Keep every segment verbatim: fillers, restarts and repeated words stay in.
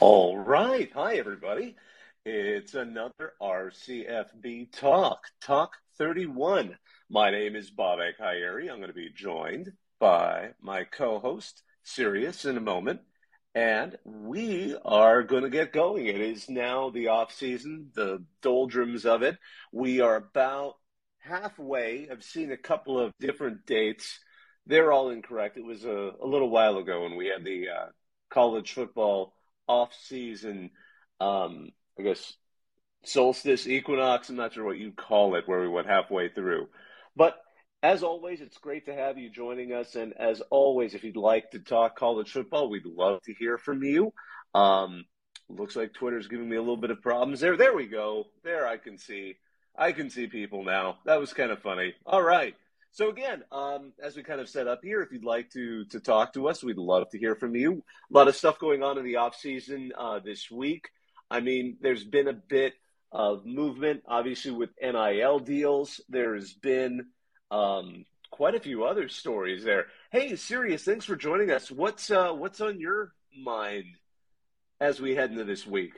All right. Hi, everybody. It's another R C F B Talk, Talk thirty-one. My name is Bob Akayeri. I'm going to be joined by my co-host, Sirius, in a moment. And we are going to get going. It is now the off season, the doldrums of it. We are about halfway. I've seen a couple of different dates. They're all incorrect. It was a, a little while ago when we had the uh, college football off-season, um, I guess, solstice, equinox, I'm not sure what you'd call it, where we went halfway through. But as always, it's great to have you joining us. And as always, if you'd like to talk college football, we'd love to hear from you. Um, looks like Twitter's giving me a little bit of problems there. There we go. There I can see. I can see people now. That was kind of funny. All right. So again, um, as we kind of set up here, if you'd like to to talk to us, we'd love to hear from you. A lot of stuff going on in the off season uh, this week. I mean, there's been a bit of movement, obviously with N I L deals. There's been um, quite a few other stories there. Hey, Sirius, thanks for joining us. What's uh, what's on your mind as we head into this week?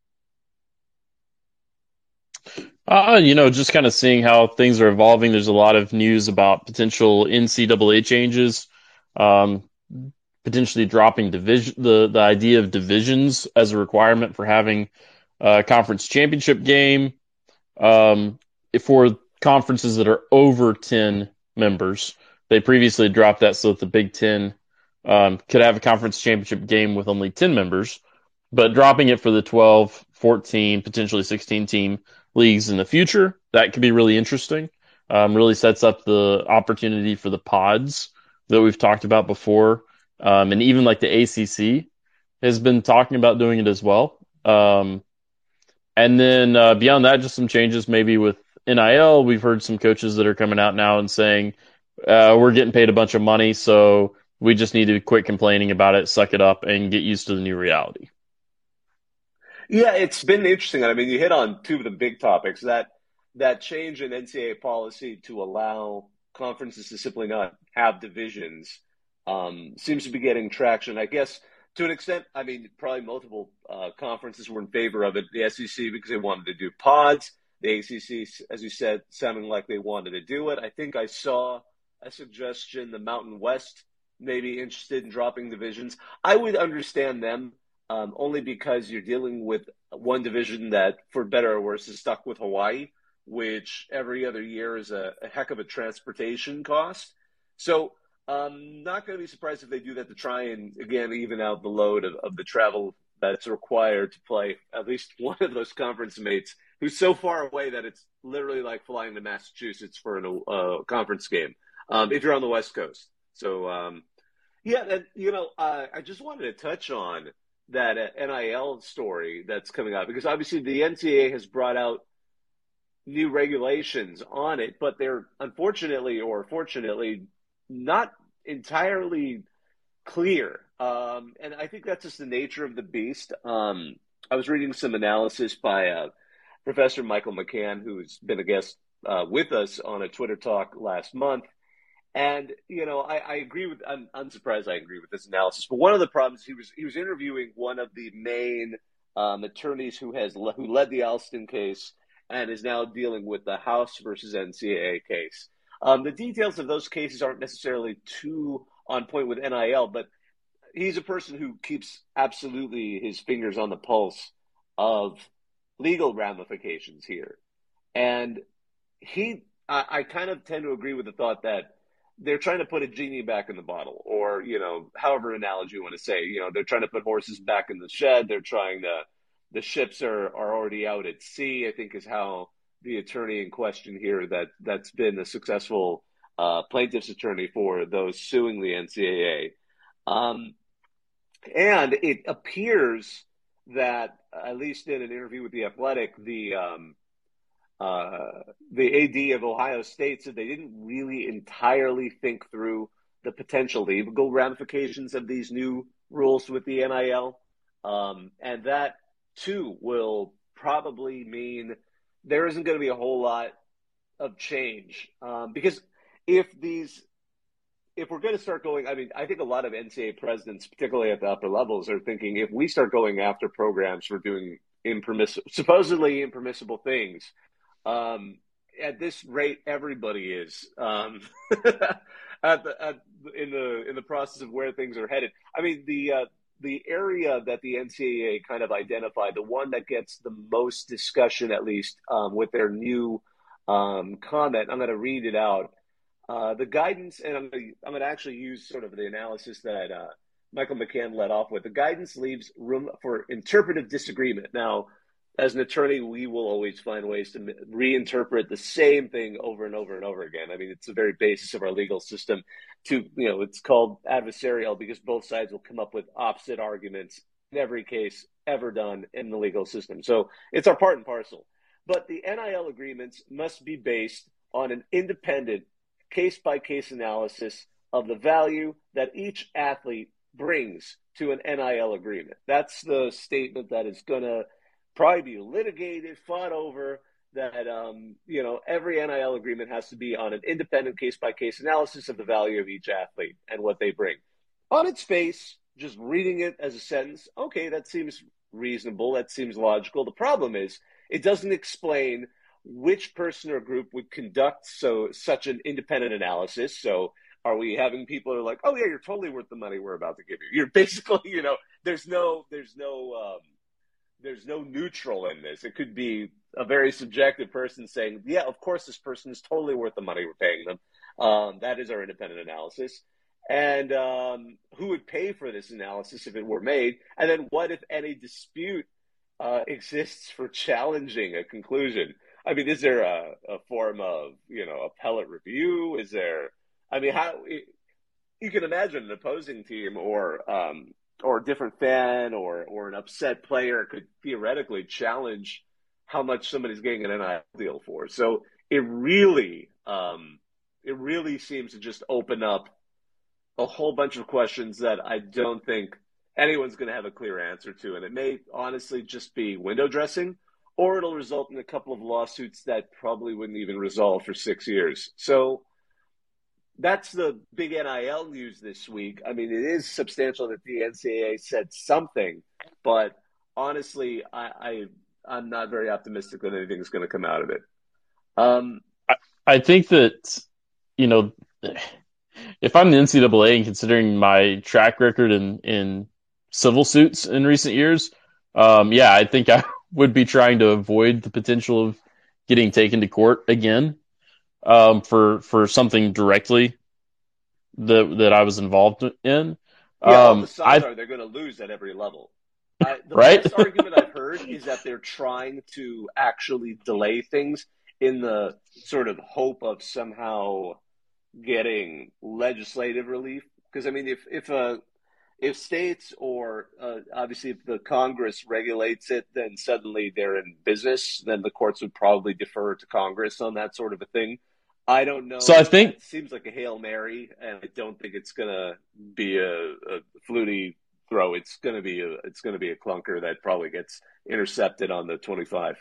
Uh, you know, just kind of seeing how things are evolving. There's a lot of news about potential N C double A changes, um, potentially dropping division the the idea of divisions as a requirement for having a conference championship game, um, for conferences that are over ten members. They previously dropped that so that the Big Ten um, could have a conference championship game with only ten members, but dropping it for the twelve, fourteen, potentially sixteen team leagues in the future, that could be really interesting. Um, really sets up the opportunity for the pods that we've talked about before. Um, and even like the A C C has been talking about doing it as well. Um, and then uh, beyond that, just some changes maybe with N I L. We've heard some coaches that are coming out now and saying, uh, we're getting paid a bunch of money, so we just need to quit complaining about it, suck it up, and get used to the new reality. Yeah, it's been interesting. I mean, you hit on two of the big topics that that change in N C double A policy to allow conferences to simply not have divisions um, seems to be getting traction. I guess to an extent, I mean, probably multiple uh, conferences were in favor of it. The S E C because they wanted to do pods. The A C C, as you said, sounding like they wanted to do it. I think I saw a suggestion the Mountain West may be interested in dropping divisions. I would understand them um, only because you're dealing with one division that, for better or worse, is stuck with Hawaii, which every other year is a, a heck of a transportation cost. So I'm not going to be surprised if they do that to try and, again, even out the load of, of the travel that's required to play at least one of those conference mates who's so far away that it's literally like flying to Massachusetts for a uh, conference game um, if you're on the West Coast. So, um, yeah, and, you know, uh, I just wanted to touch on that uh, N I L story that's coming out because obviously the N C double A has brought out new regulations on it, but they're unfortunately or fortunately not entirely clear. Um, and I think that's just the nature of the beast. Um, I was reading some analysis by uh, Professor Michael McCann, who's been a guest uh, with us on a Twitter talk last month. And you know, I, I agree with. I'm unsurprised. I agree with this analysis. But one of the problems he was he was interviewing one of the main um, attorneys who has who led the Alston case and is now dealing with the House versus N C double A case. Um, the details of those cases aren't necessarily too on point with N I L, but he's a person who keeps absolutely his fingers on the pulse of legal ramifications here. And he, I, I kind of tend to agree with the thought that they're trying to put a genie back in the bottle, or you know, however analogy you want to say. You know, they're trying to put horses back in the shed. They're trying to. The ships are are already out at sea. I think is how the attorney in question here that that's been a successful uh, plaintiff's attorney for those suing the N C double A. Um, and it appears that, at least in an interview with The Athletic, the um, uh, the A D of Ohio State said they didn't really entirely think through the potential legal ramifications of these new rules with the N I L. Um, and that, too, will probably mean there isn't going to be a whole lot of change. Um, because if these if we're going to start going, I mean, I think a lot of N C double A presidents, particularly at the upper levels, are thinking if we start going after programs for doing impermissible, supposedly impermissible things, um, at this rate, everybody is um, at the at, in the in the process of where things are headed. I mean, the uh, the area that the N C double A kind of identified, the one that gets the most discussion, at least um, with their new um, comment. I'm going to read it out. Uh, the guidance, and I'm going, to, I'm going to actually use sort of the analysis that uh, Michael McCann led off with. The guidance leaves room for interpretive disagreement. Now, as an attorney, we will always find ways to reinterpret the same thing over and over and over again. I mean, it's the very basis of our legal system. To you know, it's called adversarial because both sides will come up with opposite arguments in every case ever done in the legal system. So it's our part and parcel. But the N I L agreements must be based on an independent case-by-case analysis of the value that each athlete brings to an N I L agreement. That's the statement that is going to probably be litigated, fought over, that um, you know, every N I L agreement has to be on an independent case-by-case analysis of the value of each athlete and what they bring. On its face, just reading it as a sentence, okay, that seems reasonable, that seems logical. The problem is it doesn't explain which person or group would conduct so such an independent analysis. So are we having people who are like, oh yeah, you're totally worth the money we're about to give you? You're basically, you know, there's no, there's no, um, there's no neutral in this. It could be a very subjective person saying, yeah, of course, this person is totally worth the money we're paying them. Um, that is our independent analysis. And um, who would pay for this analysis if it were made? And then what, if any, dispute uh, exists for challenging a conclusion? I mean, is there a, a form of, you know, appellate review? Is there, I mean, how, you can imagine an opposing team or, um, or a different fan or, or an upset player could theoretically challenge how much somebody's getting an N I L deal for. So it really, um, it really seems to just open up a whole bunch of questions that I don't think anyone's going to have a clear answer to. And it may honestly just be window dressing, or it'll result in a couple of lawsuits that probably wouldn't even resolve for six years. So that's the big N I L news this week. I mean, it is substantial that the N C double A said something, but honestly, I, I, I'm not very optimistic that anything's going to come out of it. Um, I, I think that, you know, if I'm the N C double A and considering my track record in, in civil suits in recent years, um, yeah, I think I would be trying to avoid the potential of getting taken to court again um, for for something directly that that I was involved in. Yeah, all Um, the signs I are they're going to lose at every level. I, the right? best argument I've heard is that they're trying to actually delay things in the sort of hope of somehow getting legislative relief. Because I mean, if if uh, if states or uh, obviously if the Congress regulates it, then suddenly they're in business. Then the courts would probably defer to Congress on that sort of a thing. I don't know. So I think It seems like a Hail Mary, and I don't think it's going to be a, a fluty throw. It's going to be a it's going to be a clunker that probably gets intercepted on the twenty-five.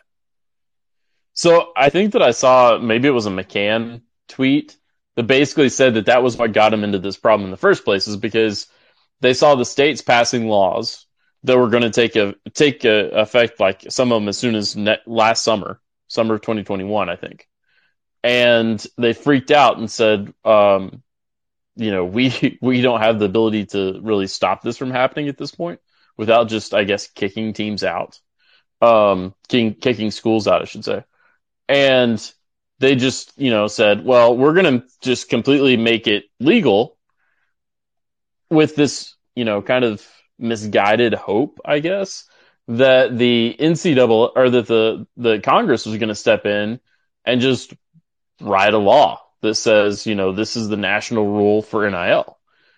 so. I think that I saw maybe it was a McCann tweet that basically said that that was what got him into this problem in the first place, is because they saw the states passing laws that were going to take a take a effect, like some of them as soon as net, last summer, summer of twenty twenty-one, I think. And they freaked out and said, um, you know, we we don't have the ability to really stop this from happening at this point without just, I guess, kicking teams out, um, kicking, kicking schools out, I should say. And they just, you know, said, well, we're going to just completely make it legal with this, you know, kind of misguided hope, I guess, that the N C double A or that the, the Congress was going to step in and just write a law that says, you know, this is the national rule for N I L.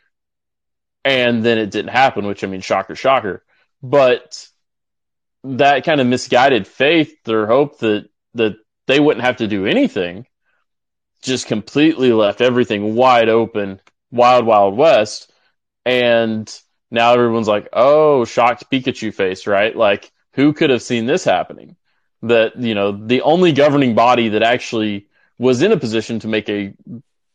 And then it didn't happen, which, I mean, shocker, shocker. But that kind of misguided faith or hope that, that they wouldn't have to do anything just completely left everything wide open, wild, wild west. And now everyone's like, oh, shocked Pikachu face, right? Like, who could have seen this happening? That, you know, the only governing body that actually was in a position to make a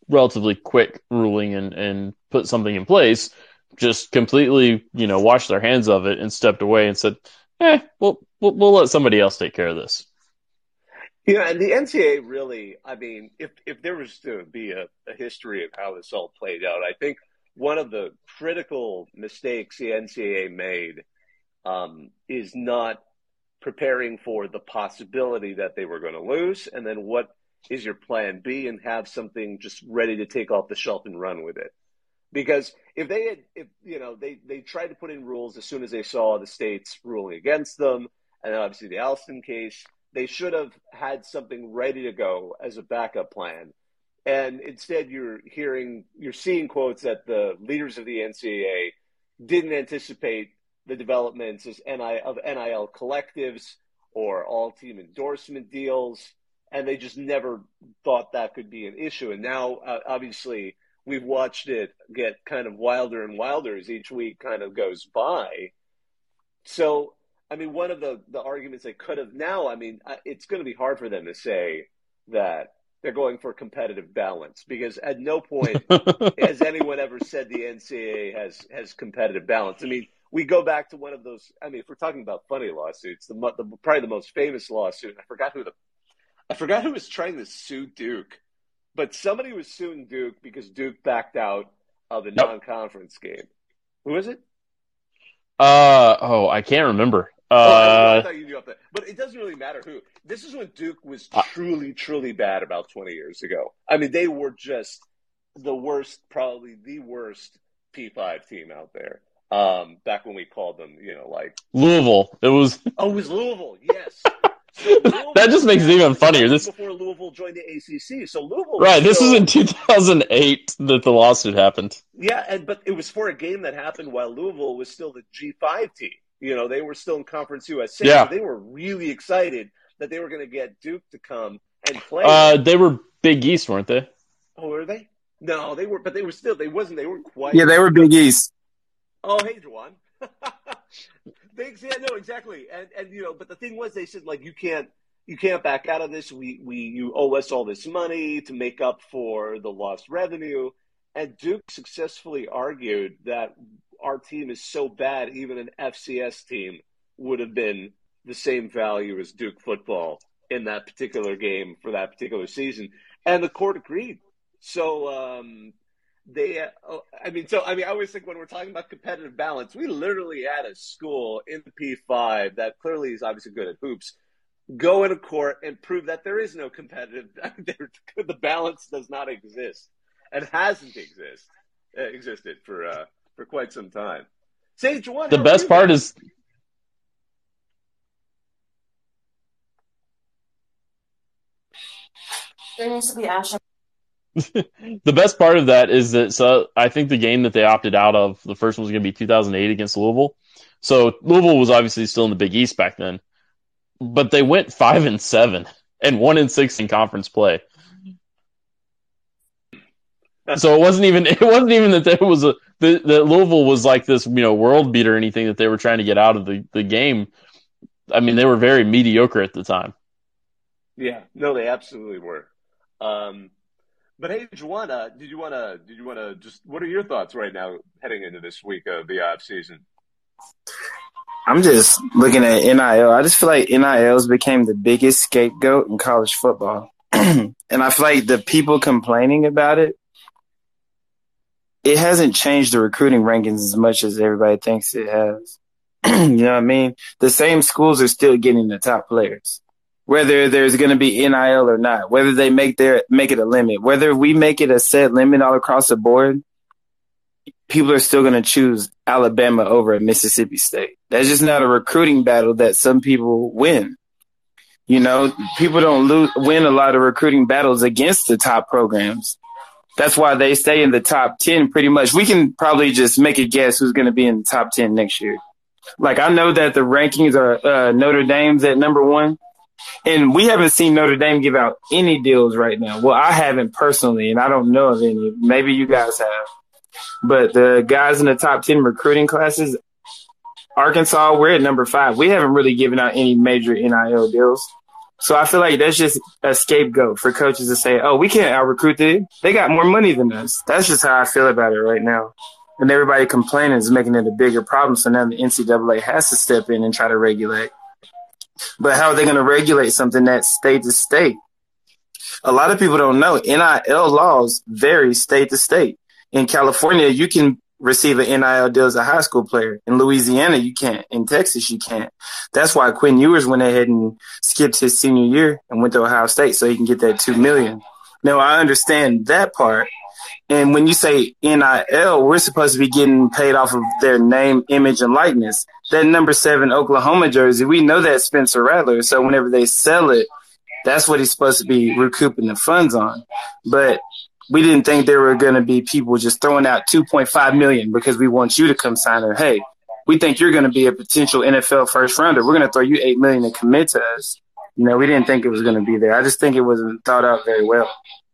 relatively quick ruling and, and put something in place, just completely, you know, washed their hands of it and stepped away and said, eh, we'll, we'll, we'll let somebody else take care of this. Yeah, and the N C double A really, I mean, if if there was to be a, a history of how this all played out, I think one of the critical mistakes the N C double A made um, is not preparing for the possibility that they were going to lose, and then what is your plan B, and have something just ready to take off the shelf and run with it. Because if they had, if you know, they they tried to put in rules as soon as they saw the states ruling against them, and obviously the Alston case, they should have had something ready to go as a backup plan. And instead, you're hearing, you're seeing quotes that the leaders of the N C double A didn't anticipate the developments as N I, of N I L collectives or all team endorsement deals, and they just never thought that could be an issue. And now, uh, obviously, we've watched it get kind of wilder and wilder as each week kind of goes by. So, I mean, one of the, the arguments they could have now, I mean, it's going to be hard for them to say that they're going for competitive balance, because at no point has anyone ever said the N C double A has, has competitive balance. I mean, we go back to one of those, I mean, if we're talking about funny lawsuits, the, the probably the most famous lawsuit, I forgot who the, I forgot who was trying to sue Duke, but somebody was suing Duke because Duke backed out of a yep. non-conference game. Who was it? Uh, oh, I can't remember. Uh, oh, I, I thought you knew off that. But it doesn't really matter who. This is when Duke was truly, truly bad about twenty years ago. I mean, they were just the worst, probably the worst P five team out there. Um, back when we called them, you know, like Louisville. It was. Oh, it was Louisville. Yes. So Louisville, that just makes it even funnier. This before Louisville joined the A C C. So Louisville. Right. This still, was in two thousand eight that the lawsuit happened. Yeah, and but it was for a game that happened while Louisville was still the G five team. You know, they were still in Conference U S A. Yeah. So they were really excited that they were going to get Duke to come and play. Uh, they were Big East, weren't they? Oh, were they? No, they were, but they were still. They wasn't. They weren't quite. Yeah, they were Big East. Oh, hey, Juwan. Thanks. Yeah, no, exactly. And and you know, but the thing was, they said like you can't you can't back out of this. We we you owe us all this money to make up for the lost revenue. And Duke successfully argued that our team is so bad, even an F C S team would have been the same value as Duke football in that particular game for that particular season. And the court agreed. So um, they, uh, I mean, so I mean, I always think when we're talking about competitive balance, we literally had a school in the P five that clearly is obviously good at hoops go into court and prove that there is no competitive, the balance does not exist and hasn't exist uh, existed for uh, for quite some time. Sage, one. The best part is. There needs to be action. The best part of that is that so I think the game that they opted out of, the first one was going to be two thousand eight against Louisville. So Louisville was obviously still in the Big East back then, but they went five and seven and one and six in conference play. So it wasn't even it wasn't even that there was a that, that Louisville was like this, you know, world beater or anything that they were trying to get out of the, the game. I mean, they were very mediocre at the time. Yeah, no, they absolutely were. Um, but hey, Juwan, uh, did you want to? Did you want to just? What are your thoughts right now heading into this week of the off season? I'm just looking at N I L. I just feel like N I Ls became the biggest scapegoat in college football, and I feel like the people complaining about it, it hasn't changed the recruiting rankings as much as everybody thinks it has. You know what I mean? The same schools are still getting the top players, whether there's going to be N I L or not, whether they make their make it a limit, whether we make it a set limit all across the board, people are still going to choose Alabama over Mississippi State. That's just not a recruiting battle that some people win. You know, people don't lose, win a lot of recruiting battles against the top programs. That's why they stay in the top ten pretty much. We can probably just make a guess who's going to be in the top ten next year. Like, I know that the rankings are uh, Notre Dame's at number one, and we haven't seen Notre Dame give out any deals right now. Well, I haven't personally, and I don't know of any. Maybe you guys have. But the guys in the top ten recruiting classes, Arkansas, we're at number five. We haven't really given out any major N I L deals. So I feel like that's just a scapegoat for coaches to say, oh, we can't out-recruit them. They got more money than us. That's just how I feel about it right now. And everybody complaining is making it a bigger problem. So now the N C double A has to step in and try to regulate. But how are they going to regulate something that's state to state? A lot of people don't know N I L laws vary state to state. In California, you can receive an N I L deal as a high school player. In Louisiana, you can't. In Texas, you can't. That's why Quinn Ewers went ahead and skipped his senior year and went to Ohio State so he can get that two million dollars. Now, I understand that part. And when you say N I L, we're supposed to be getting paid off of their name, image, and likeness. That number seven Oklahoma jersey, we know that's Spencer Rattler. So whenever they sell it, that's what he's supposed to be recouping the funds on. But we didn't think there were going to be people just throwing out two point five million dollars because we want you to come sign her. Hey, we think you're going to be a potential N F L first rounder. We're going to throw you eight million dollars to commit to us. You know, we didn't think it was going to be there. I just think it wasn't thought out very well.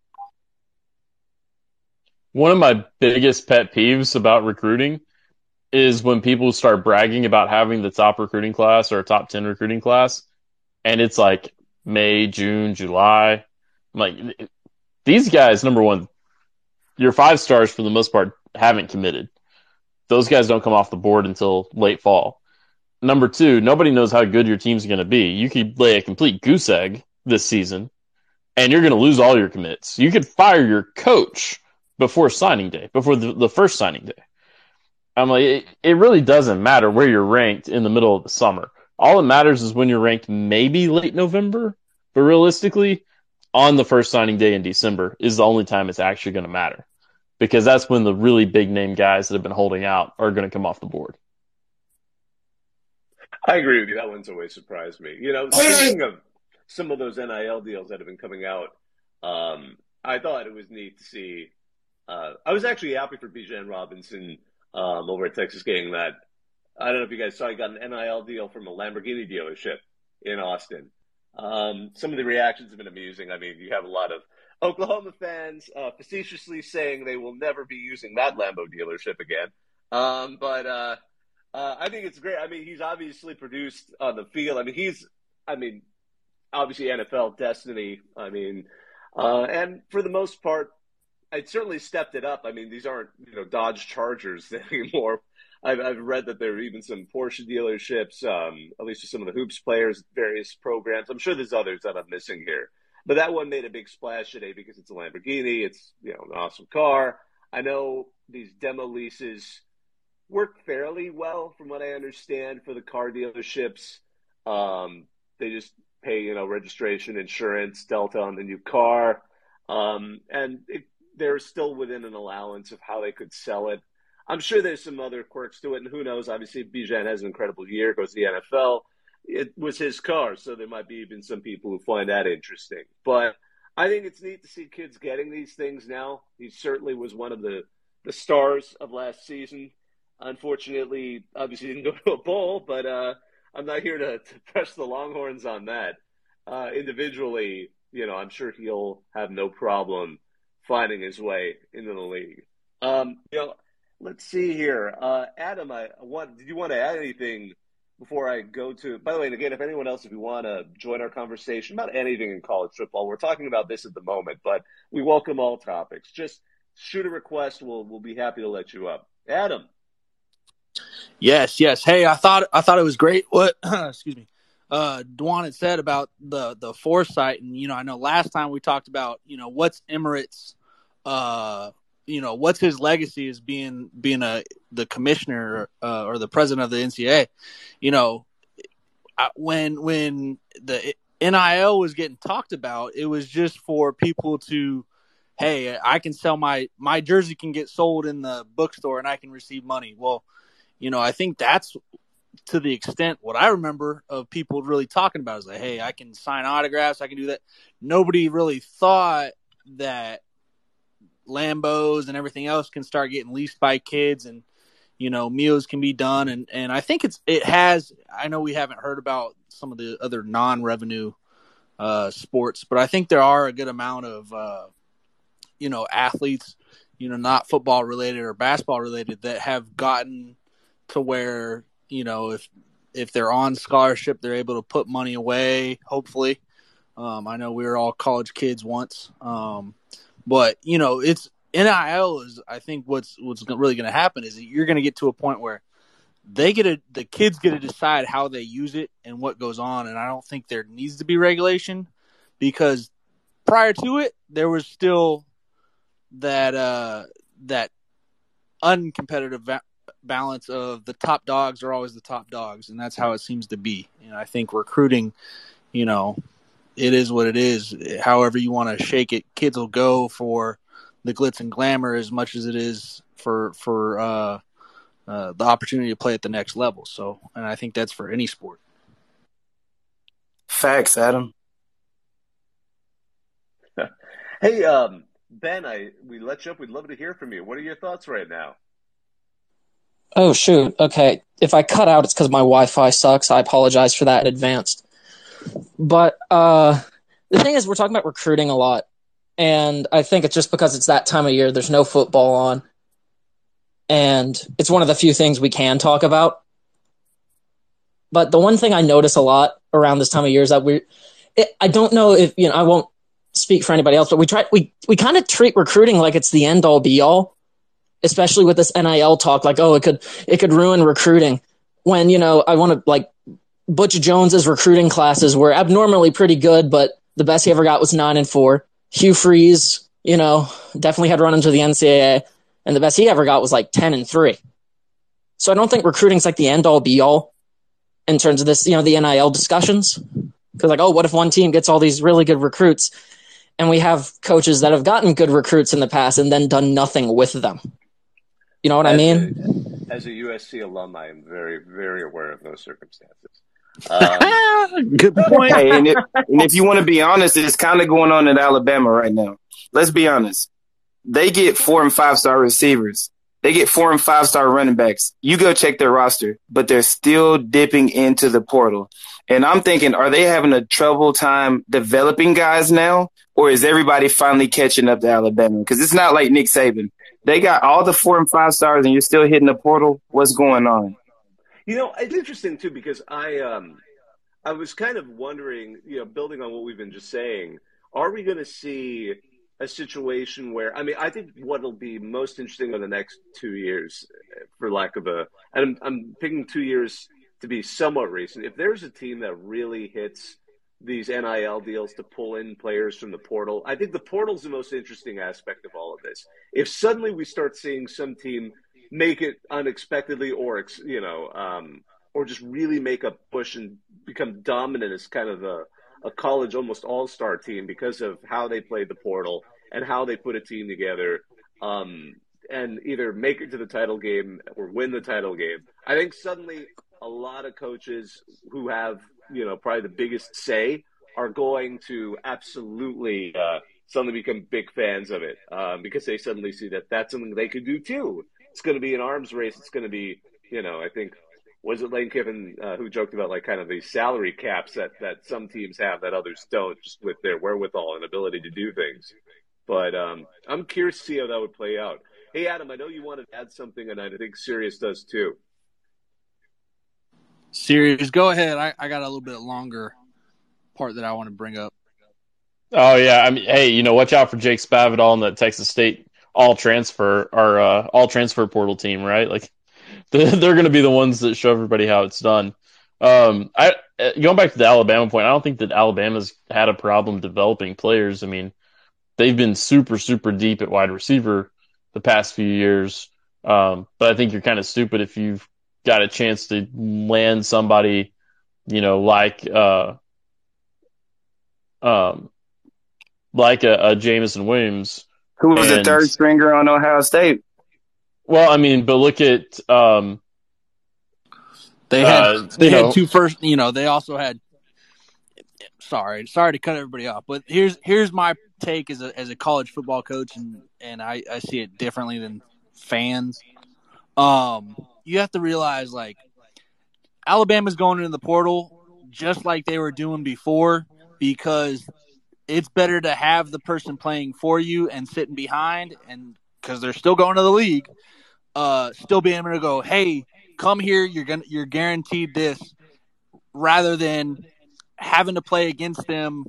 One of my biggest pet peeves about recruiting is when people start bragging about having the top recruiting class or a top ten recruiting class, and it's like May, June, July. I'm like, these guys, number one, your five stars for the most part haven't committed. Those guys don't come off the board until late fall. Number two, nobody knows how good your team's going to be. You could lay a complete goose egg this season, and you're going to lose all your commits. You could fire your coach before signing day, before the, the first signing day. I'm like, it, it really doesn't matter where you're ranked in the middle of the summer. All that matters is when you're ranked maybe late November, but realistically, on the first signing day in December is the only time it's actually going to matter, because that's when the really big name guys that have been holding out are going to come off the board. I agree with you. That one's always surprised me. You know, speaking of some of those N I L deals that have been coming out, um, I thought it was neat to see. Uh, I was actually happy for Bijan Robinson um, over at Texas getting that. I don't know if you guys saw, he got an N I L deal from a Lamborghini dealership in Austin. Um, some of the reactions have been amusing. I mean, you have a lot of Oklahoma fans uh, facetiously saying they will never be using that Lambo dealership again. Um, but uh, uh, I think it's great. I mean, he's obviously produced on the field. I mean, he's, I mean, obviously N F L destiny. I mean, uh, and for the most part, it certainly stepped it up. I mean, these aren't, you know, Dodge Chargers anymore. I've, I've read that there are even some Porsche dealerships, um, at least for some of the hoops players, various programs. I'm sure there's others that I'm missing here. But that one made a big splash today because it's a Lamborghini. It's, you know, an awesome car. I know these demo leases work fairly well from what I understand for the car dealerships. Um, they just pay, you know, registration, insurance, Delta on the new car. Um, and it, they're still within an allowance of how they could sell it. I'm sure there's some other quirks to it, and who knows? Obviously, Bijan has an incredible year, goes to the N F L. It was his car, so there might be even some people who find that interesting. But I think it's neat to see kids getting these things now. He certainly was one of the, the stars of last season. Unfortunately, obviously didn't go to a bowl, but uh, I'm not here to, to press the Longhorns on that. Uh, individually, you know, I'm sure he'll have no problem finding his way into the league. Um, you know, let's see here. Uh, Adam, I want, did you want to add anything before I go to, by the way, and again, if anyone else, if you want to join our conversation about anything in college football, we're talking about this at the moment, but we welcome all topics. Just shoot a request. We'll, we'll be happy to let you up. Adam. Yes, yes. Hey, I thought, I thought it was great what, excuse me, uh, Dwan had said about the, the foresight. And, you know, I know last time we talked about, you know, what's Emirates, uh, you know, what's his legacy as being being a the commissioner uh, or the president of the N C double A. You know, when when the N I L was getting talked about, it was just for people to, hey, I can sell my my jersey can get sold in the bookstore and I can receive money. Well, you know, I think that's to the extent what I remember of people really talking about is like, hey, I can sign autographs, I can do that. Nobody really thought that Lambos and everything else can start getting leased by kids, and you know, meals can be done, and and I think it's it has. I know we haven't heard about some of the other non-revenue uh, sports, but I think there are a good amount of uh, you know athletes, you know, not football related or basketball related, that have gotten to where, you know, if if they're on scholarship, they're able to put money away, hopefully, Um, I know we were all college kids once, um, but you know, it's N I L is. I think what's what's really going to happen is that you're going to get to a point where they get to, the kids get to decide how they use it and what goes on, and I don't think there needs to be regulation because prior to it, there was still that uh, that uncompetitive va- balance of the top dogs are always the top dogs, and that's how it seems to be. And I think recruiting, you know, it is what it is. However you want to shake it, kids will go for the glitz and glamour as much as it is for for uh, uh, the opportunity to play at the next level. So, and I think that's for any sport. Facts, Adam. Hey, um, Ben, I we let you up. We'd love to hear from you. What are your thoughts right now? Oh, shoot. Okay. If I cut out, it's because my Wi-Fi sucks. I apologize for that in advance. But uh, the thing is, we're talking about recruiting a lot. And I think it's just because it's that time of year. There's no football on. And it's one of the few things we can talk about. But the one thing I notice a lot around this time of year is that we I don't know if, you know, I won't speak for anybody else, but we try, we, we kind of treat recruiting like it's the end all be all, especially with this N I L talk, like, oh, it could, it could ruin recruiting when, you know, I want to like Butch Jones's recruiting classes were abnormally pretty good, but the best he ever got was nine and four. Hugh Freeze, you know, definitely had run into the N C double A, and the best he ever got was like ten and three. So I don't think recruiting's like the end all be all in terms of this, you know, the N I L discussions. Because like, oh, what if one team gets all these really good recruits and we have coaches that have gotten good recruits in the past and then done nothing with them? You know what as I mean? A, as a U S C alum, I am very, very aware of those circumstances. Um, Good point. Hey, and if, and if you want to be honest, it's kind of going on in Alabama right now. Let's be honest. They get four and five star receivers. They get four and five star running backs. You go check their roster, but they're still dipping into the portal. And I'm thinking, are they having a trouble time developing guys now? Or is everybody finally catching up to Alabama? Because it's not like Nick Saban. They got all the four and five stars and you're still hitting the portal. What's going on? You know, it's interesting too, because I, um, I was kind of wondering, you know, building on what we've been just saying, are we going to see a situation where, I mean, I think what'll be most interesting in the next two years, for lack of a, and I'm, I'm picking two years to be somewhat recent. If there's a team that really hits these N I L deals to pull in players from the portal, I think the portal's the most interesting aspect of all of this. If suddenly we start seeing some team make it unexpectedly, or, you know, um, or just really make a push and become dominant as kind of a, a college almost all-star team because of how they played the portal and how they put a team together, um, and either make it to the title game or win the title game. I think suddenly a lot of coaches who have, you know, probably the biggest say are going to absolutely uh, suddenly become big fans of it, um, because they suddenly see that that's something they could do too. It's going to be an arms race. It's going to be, you know, I think, was it Lane Kiffin uh, who joked about like kind of the salary caps that, that some teams have that others don't, just with their wherewithal and ability to do things. But um, I'm curious to see how that would play out. Hey, Adam, I know you wanted to add something, and I think Sirius does too. Sirius, go ahead. I, I got a little bit longer part that I want to bring up. Oh yeah, I mean, hey, you know, watch out for Jake Spavital and the Texas State all transfer or uh, all transfer portal team, right? Like they're, they're going to be the ones that show everybody how it's done. Um, I going back to the Alabama point, I don't think that Alabama's had a problem developing players. I mean, they've been super super deep at wide receiver the past few years, um, but I think you're kind of stupid if you've got a chance to land somebody, you know, like uh, um, like a, a Jameson Williams. Who was and, the third stringer on Ohio State? Well, I mean, but look at um, they had uh, they had know, two first. You know, they also had. Sorry, sorry to cut everybody off, but here's here's my take as a as a college football coach, and and I, I see it differently than fans. Um, you have to realize like Alabama's going into the portal just like they were doing before, because it's better to have the person playing for you and sitting behind, and because they're still going to the league, uh, still being able to go, hey, come here, you're gonna you're guaranteed this, rather than having to play against them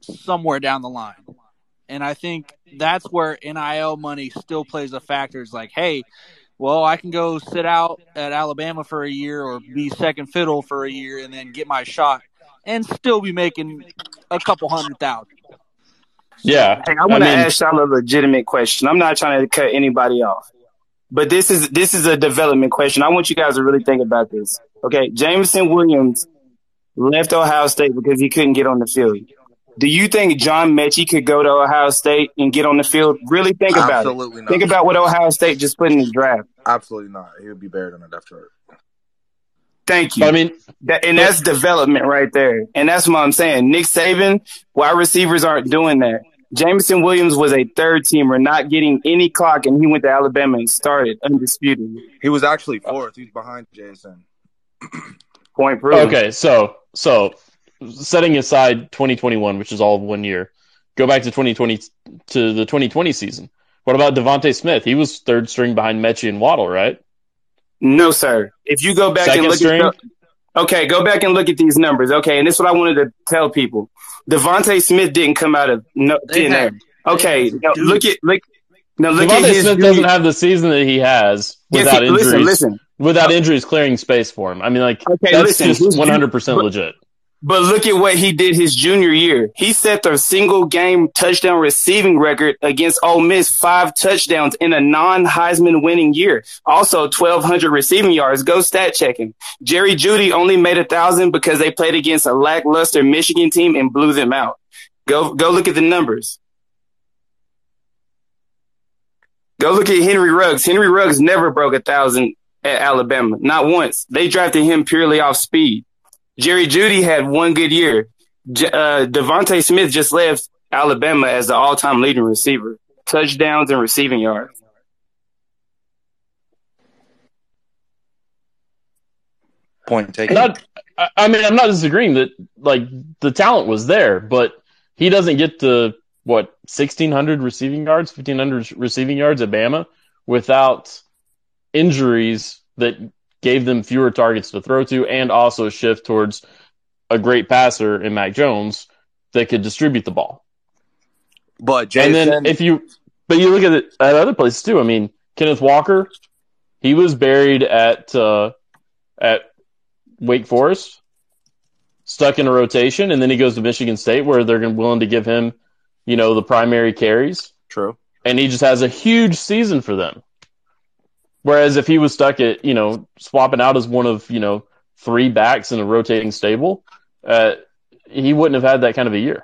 somewhere down the line. And I think that's where N I L money still plays a factor. It's like, hey, well, I can go sit out at Alabama for a year or be second fiddle for a year and then get my shot and still be making a couple hundred thousand. Yeah. Hey, I want to I mean, ask y'all a legitimate question. I'm not trying to cut anybody off, but this is this is a development question. I want you guys to really think about this. Okay, Jameson Williams left Ohio State because he couldn't get on the field. Do you think John Mechie could go to Ohio State and get on the field? Really think about Absolutely it. not. Think about what Ohio State just put in the draft. Absolutely not. He would be buried on the depth chart. Thank you. I mean, that, and that's development right there. And that's what I'm saying. Nick Saban, wide receivers aren't doing that. Jameson Williams was a third teamer, not getting any clock, and he went to Alabama and started undisputed. He was actually fourth. He was behind Jason. Point proven. okay, so so setting aside twenty twenty-one, which is all one year, go back to twenty twenty to the twenty twenty season. What about Devontae Smith? He was third string behind Mechie and Waddle, right? No, sir. If you go back Second and look string? at the, okay, go back and look at these numbers. Okay, and this is what I wanted to tell people. Devontae Smith didn't come out of no, thin air. Okay, no, look at look. No, look Devontae at his. Smith doesn't have the season that he has Yes, without he- injuries. listen, listen. Without injuries clearing space for him. I mean, like Okay, that's listen, just his- one hundred percent but- legit. But look at what he did his junior year. He set the single game touchdown receiving record against Ole Miss, five touchdowns in a non-Heisman winning year. Also, twelve hundred receiving yards. Go stat checking. Jerry Jeudy only made a thousand because they played against a lackluster Michigan team and blew them out. Go, go look at the numbers. Go look at Henry Ruggs. Henry Ruggs never broke a thousand at Alabama. Not once. They drafted him purely off speed. Jerry Jeudy had one good year. J- uh, Devontae Smith just left Alabama as the all-time leading receiver. Touchdowns and receiving yards. Point taken. Not, I I mean, I'm not disagreeing that like the talent was there, but he doesn't get to what sixteen hundred receiving yards, fifteen hundred receiving yards at Bama without injuries that gave them fewer targets to throw to, and also shift towards a great passer in Mac Jones that could distribute the ball. But Jason, And then if you, but you look at it at other places too. I mean, Kenneth Walker, he was buried at uh, at Wake Forest, stuck in a rotation, and then he goes to Michigan State where they're gonna- willing to give him, you know, the primary carries, true. and he just has a huge season for them. Whereas if he was stuck at, you know, swapping out as one of, you know, three backs in a rotating stable, uh, he wouldn't have had that kind of a year.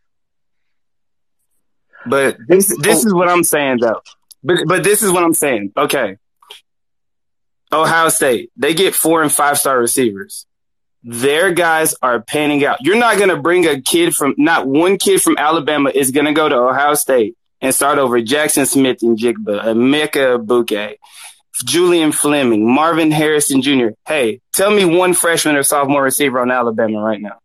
But this this is what I'm saying though. But but this is what I'm saying. Okay. Ohio State, they get four and five star receivers. Their guys are panning out. You're not gonna bring a kid from not one kid from Alabama is gonna go to Ohio State and start over Jackson Smith and Jigba, Emeka Buke, Julian Fleming, Marvin Harrison Junior Hey, tell me one freshman or sophomore receiver on Alabama right now.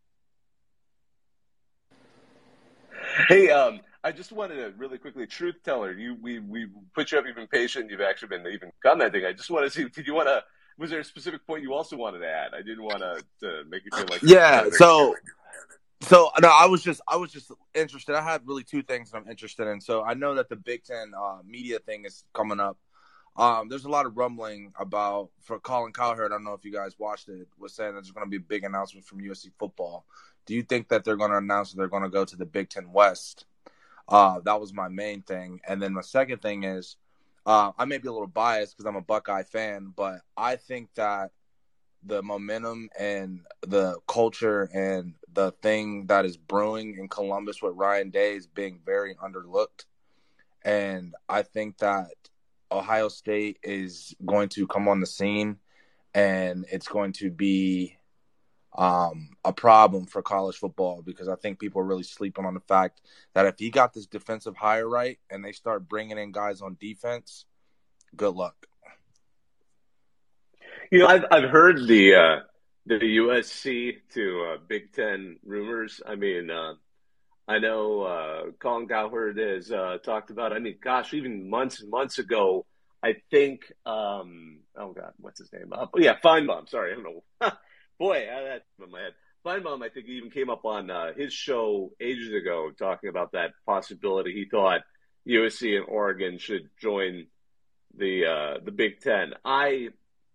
Hey, um, I just wanted to really quickly, Truth Teller, you we we put you up. You've been patient. You've actually been even commenting. I just want to see. Did you want to? Was there a specific point you also wanted to add? I didn't want to, to make you feel like Yeah. So, so no, I was just, I was just interested. I had really two things that I'm interested in. So I know that the Big Ten uh, media thing is coming up. Um, there's a lot of rumbling about for Colin Cowherd. I don't know if you guys watched it. Was saying there's going to be a big announcement from U S C football. Do you think that they're going to announce that they're going to go to the Big Ten West? Uh, that was my main thing. And then my second thing is, uh, I may be a little biased because I'm a Buckeye fan, but I think that the momentum and the culture and the thing that is brewing in Columbus with Ryan Day is being very underlooked. And I think that Ohio State is going to come on the scene, and it's going to be um, a problem for college football because I think people are really sleeping on the fact that if he got this defensive hire right and they start bringing in guys on defense, good luck. You know, I've I've heard the uh, the U S C to uh, Big Ten rumors. I mean, uh, I know uh, Colin Cowherd has uh, talked about. I mean, gosh, even months and months ago, I think. Um, oh God, what's his name? Uh, yeah, Feinbaum. Sorry, I don't know. Boy, I had that in my head. Feinbaum, I think, even came up on uh, his show ages ago talking about that possibility. He thought U S C and Oregon should join the uh, the Big Ten. I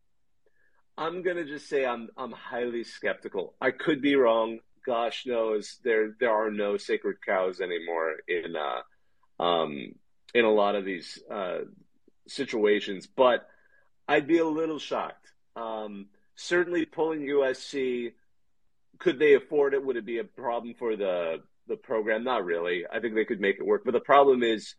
I'm gonna just say I'm I'm highly skeptical. I could be wrong. Gosh knows there there are no sacred cows anymore in uh, um, in a lot of these uh, situations, but I'd be a little shocked. Um, certainly, pulling U S C, could they afford it? Would it be a problem for the the program? Not really. I think they could make it work. But the problem is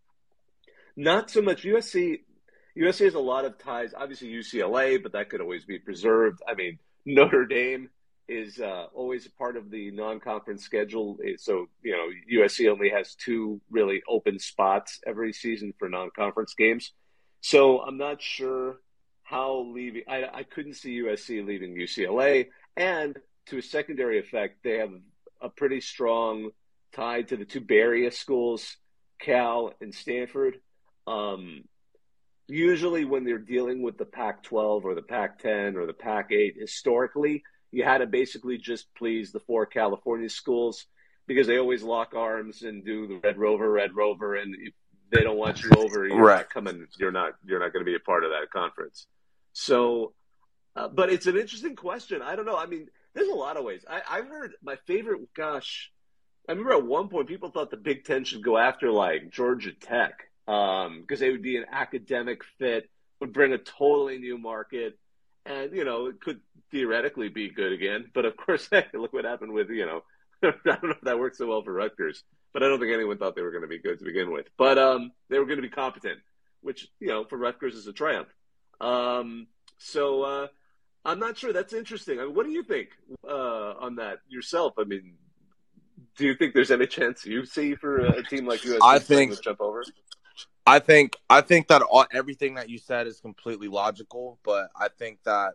not so much U S C. U S C has a lot of ties. Obviously, U C L A, but that could always be preserved. I mean, Notre Dame is uh, always a part of the non-conference schedule. So, you know, U S C only has two really open spots every season for non-conference games. So I'm not sure how leaving. I, I couldn't see U S C leaving U C L A. And to a secondary effect, they have a pretty strong tie to the two Bay Area schools, Cal and Stanford. Um, usually when they're dealing with the Pac twelve or the Pac ten or the Pac eight, historically, you had to basically just please the four California schools because they always lock arms and do the Red Rover, Red Rover, and if they don't want you over, you're Right. not coming. You're not. You're not going to be a part of that conference. So, uh, but it's an interesting question. I don't know. I mean, there's a lot of ways. I, I've heard my favorite. Gosh, I remember at one point people thought the Big Ten should go after like Georgia Tech um, because they would be an academic fit, would bring a totally new market, and you know it could theoretically be good again. But of course, look what happened with you know. I don't know if that worked so well for Rutgers, but I don't think anyone thought they were going to be good to begin with. But um, they were going to be competent, which you know for Rutgers is a triumph. Um, so uh, I'm not sure. That's interesting. I mean, what do you think uh, on that yourself? I mean, do you think there's any chance you see for a team like U S C I think to jump over? I think I think that all, everything that you said is completely logical, but I think that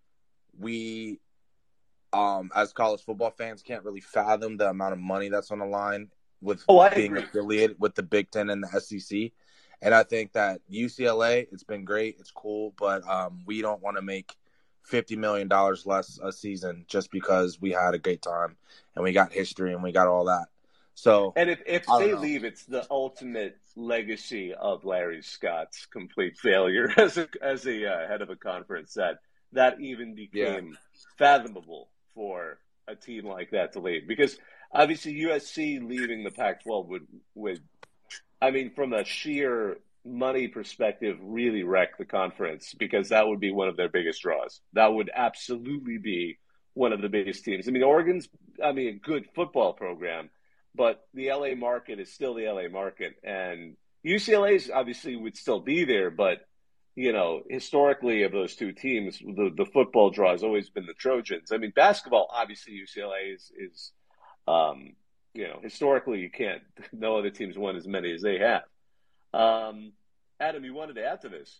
we, um, as college football fans, can't really fathom the amount of money that's on the line with Oh, I being agree. affiliated with the Big Ten and the S E C. And I think that U C L A, it's been great, it's cool, but um, we don't want to make fifty million dollars less a season just because we had a great time and we got history and we got all that. So, And if, if I don't they know. leave, it's the ultimate legacy of Larry Scott's complete failure as a, as a uh, head of a conference that that even became fathomable for a team like that to leave. Because obviously U S C leaving the Pac twelve would, would I mean, from a sheer money perspective, really wreck the conference because that would be one of their biggest draws. That would absolutely be one of the biggest teams. I mean, Oregon's, I mean, a good football program, but the L A market is still the L A market. And U C L A obviously would still be there, but, you know, historically of those two teams, the, the football draw has always been the Trojans. I mean, basketball, obviously U C L A is, is um, you know, historically you can't, no other teams won as many as they have. Um, Adam, you wanted to add to this?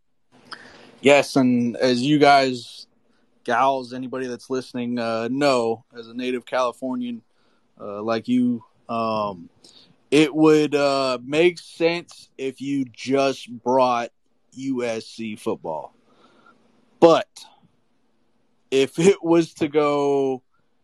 Yes, and as you guys, gals, anybody that's listening, uh, know, as a native Californian uh, like you, um, it would uh, make sense if you just brought U S C football. But if it was to go,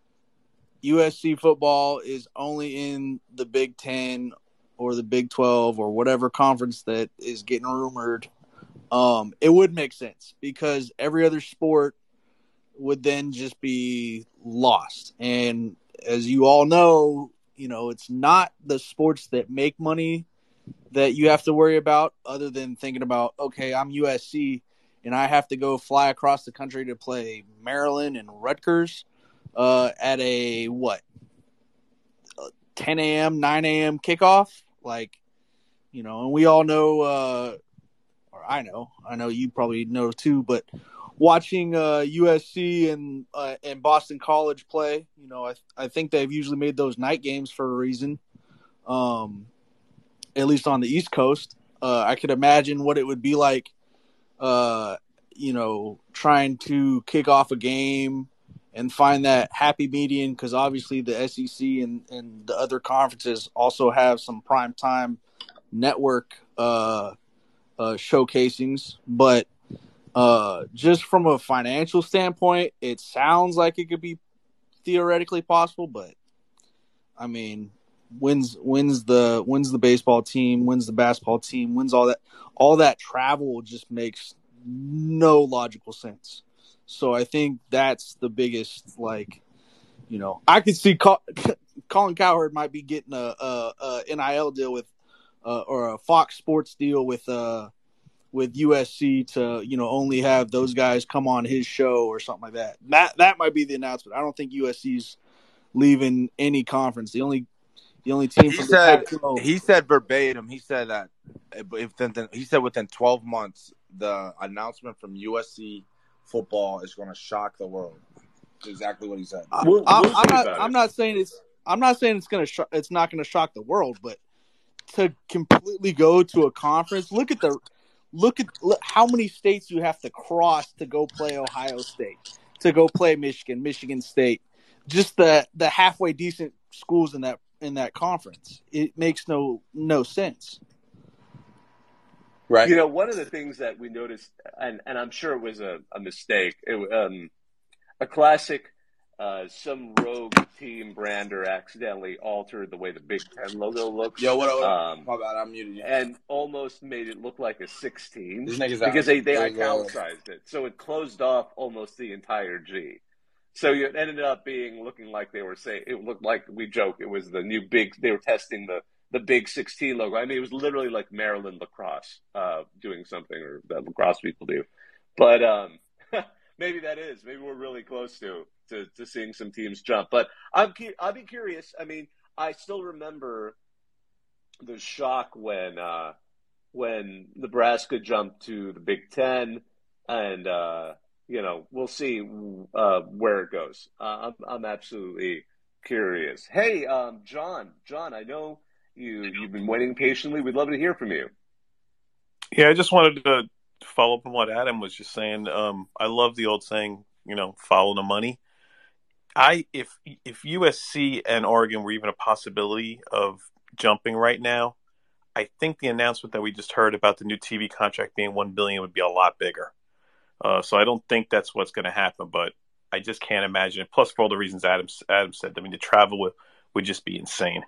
U S C football is only in the Big Ten or the Big twelve or whatever conference that is getting rumored, um, it would make sense because every other sport would then just be lost. And as you all know, you know, it's not the sports that make money that you have to worry about other than thinking about, okay, I'm U S C and I have to go fly across the country to play Maryland and Rutgers uh, at a, what, ten a.m., nine a.m. kickoff? Like, you know, and we all know, uh, or I know, I know you probably know too, but watching uh, U S C and uh, and Boston College play, you know, I I think they've usually made those night games for a reason, um, at least on the East Coast. Uh, I could imagine what it would be like, uh, you know, trying to kick off a game and find that happy median because obviously the S E C and, and the other conferences also have some prime time network uh, uh, showcasings. But uh, just from a financial standpoint, it sounds like it could be theoretically possible, but I mean, wins wins the wins the baseball team, wins the basketball team, wins all that. All that travel just makes no logical sense. So I think that's the biggest, like, you know, I could see Col- Colin Cowherd might be getting a, a, a N I L deal with, uh, or a Fox Sports deal with, uh, with U S C to, you know, only have those guys come on his show or something like that. That that might be the announcement. I don't think U S C's leaving any conference. The only the only team He from said the Pac twelve. he said verbatim. He said that if he said within twelve months, the announcement from U S C football is going to shock the world. That's exactly what he said. We'll, I'm, we'll I'm see not. about I'm it. not saying it's. I'm not saying it's gonna. Sh- it's not gonna shock the world, but to completely go to a conference, look at the, look at look, how many states you have to cross to go play Ohio State, to go play Michigan, Michigan State, just the the halfway decent schools in that in that conference. It makes no no sense. Right. You know, one of the things that we noticed, and, and I'm sure it was a, a mistake, it, um, a classic, uh, some rogue team brander accidentally altered the way the Big Ten logo looks. Yo, what up? Um, My bad, I muted you. and almost made it look like a sixteen These niggas because out. they, they There's, uh, italicized it. So it closed off almost the entire G. So it ended up being looking like they were saying, it looked like, we joke, it was the new big, they were testing the, the big sixteen logo. I mean, it was literally like Maryland lacrosse uh, doing something, or that lacrosse people do. But um, maybe that is. Maybe we're really close to, to, to seeing some teams jump. But I'm I'll be curious. I mean, I still remember the shock when uh, when Nebraska jumped to the Big Ten, and uh, you know, we'll see uh, where it goes. Uh, I'm I'm absolutely curious. Hey, um, John, John, I know you you've been waiting patiently. We'd love to hear from you. Yeah, I just wanted to follow up on what Adam was just saying. Um, I love the old saying, you know, follow the money. I if if U S C and Oregon were even a possibility of jumping right now, I think the announcement that we just heard about the new T V contract being one billion dollars would be a lot bigger. Uh, so I don't think that's what's going to happen, but I just can't imagine it. Plus, for all the reasons Adam Adam said, I mean, the travel would, would just be insane.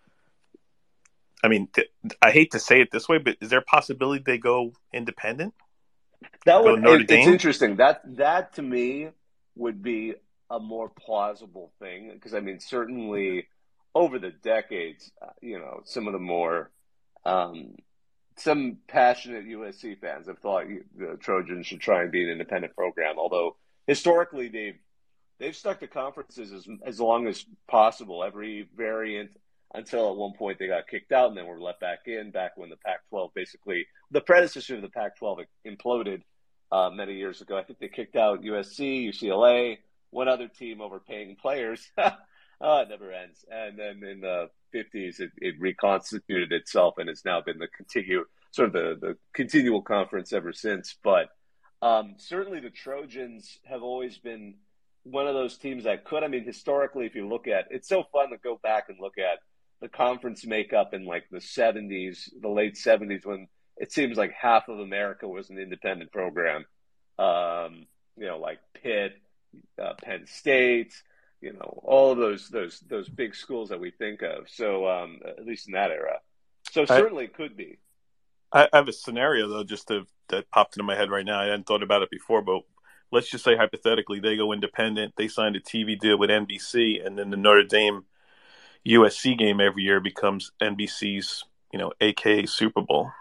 I mean, th- I hate to say it this way, but is there a possibility they go independent? That Go would. Notre It, it's Dame? interesting. That that to me would be a more plausible thing, because I mean, certainly over the decades, uh, you know, some of the more um, some passionate U S C fans have thought you, the Trojans should try and be an independent program. Although historically they've they've stuck to conferences as as long as possible, every variant, until at one point they got kicked out and then were let back in, back when the Pac twelve basically, the predecessor to the Pac twelve imploded uh, many years ago. I think they kicked out U S C, U C L A, one other team overpaying players. Oh, it never ends. And then in the fifties, it, it reconstituted itself and has now been the continue, sort of the, the continual conference ever since. But um, certainly the Trojans have always been one of those teams that could. I mean, historically, if you look at, it's so fun to go back and look at the conference makeup in like the seventies, the late seventies, when it seems like half of America was an independent program. Um, you know, like Pitt, uh, Penn State, you know, all of those those those big schools that we think of. So um, at least in that era, so certainly it could be. I, I have a scenario though, just to, that popped into my head right now. I hadn't thought about it before, but let's just say hypothetically they go independent. They signed a T V deal with N B C, and then the Notre Dame U S C game every year becomes N B C's, you know, A K A Super Bowl.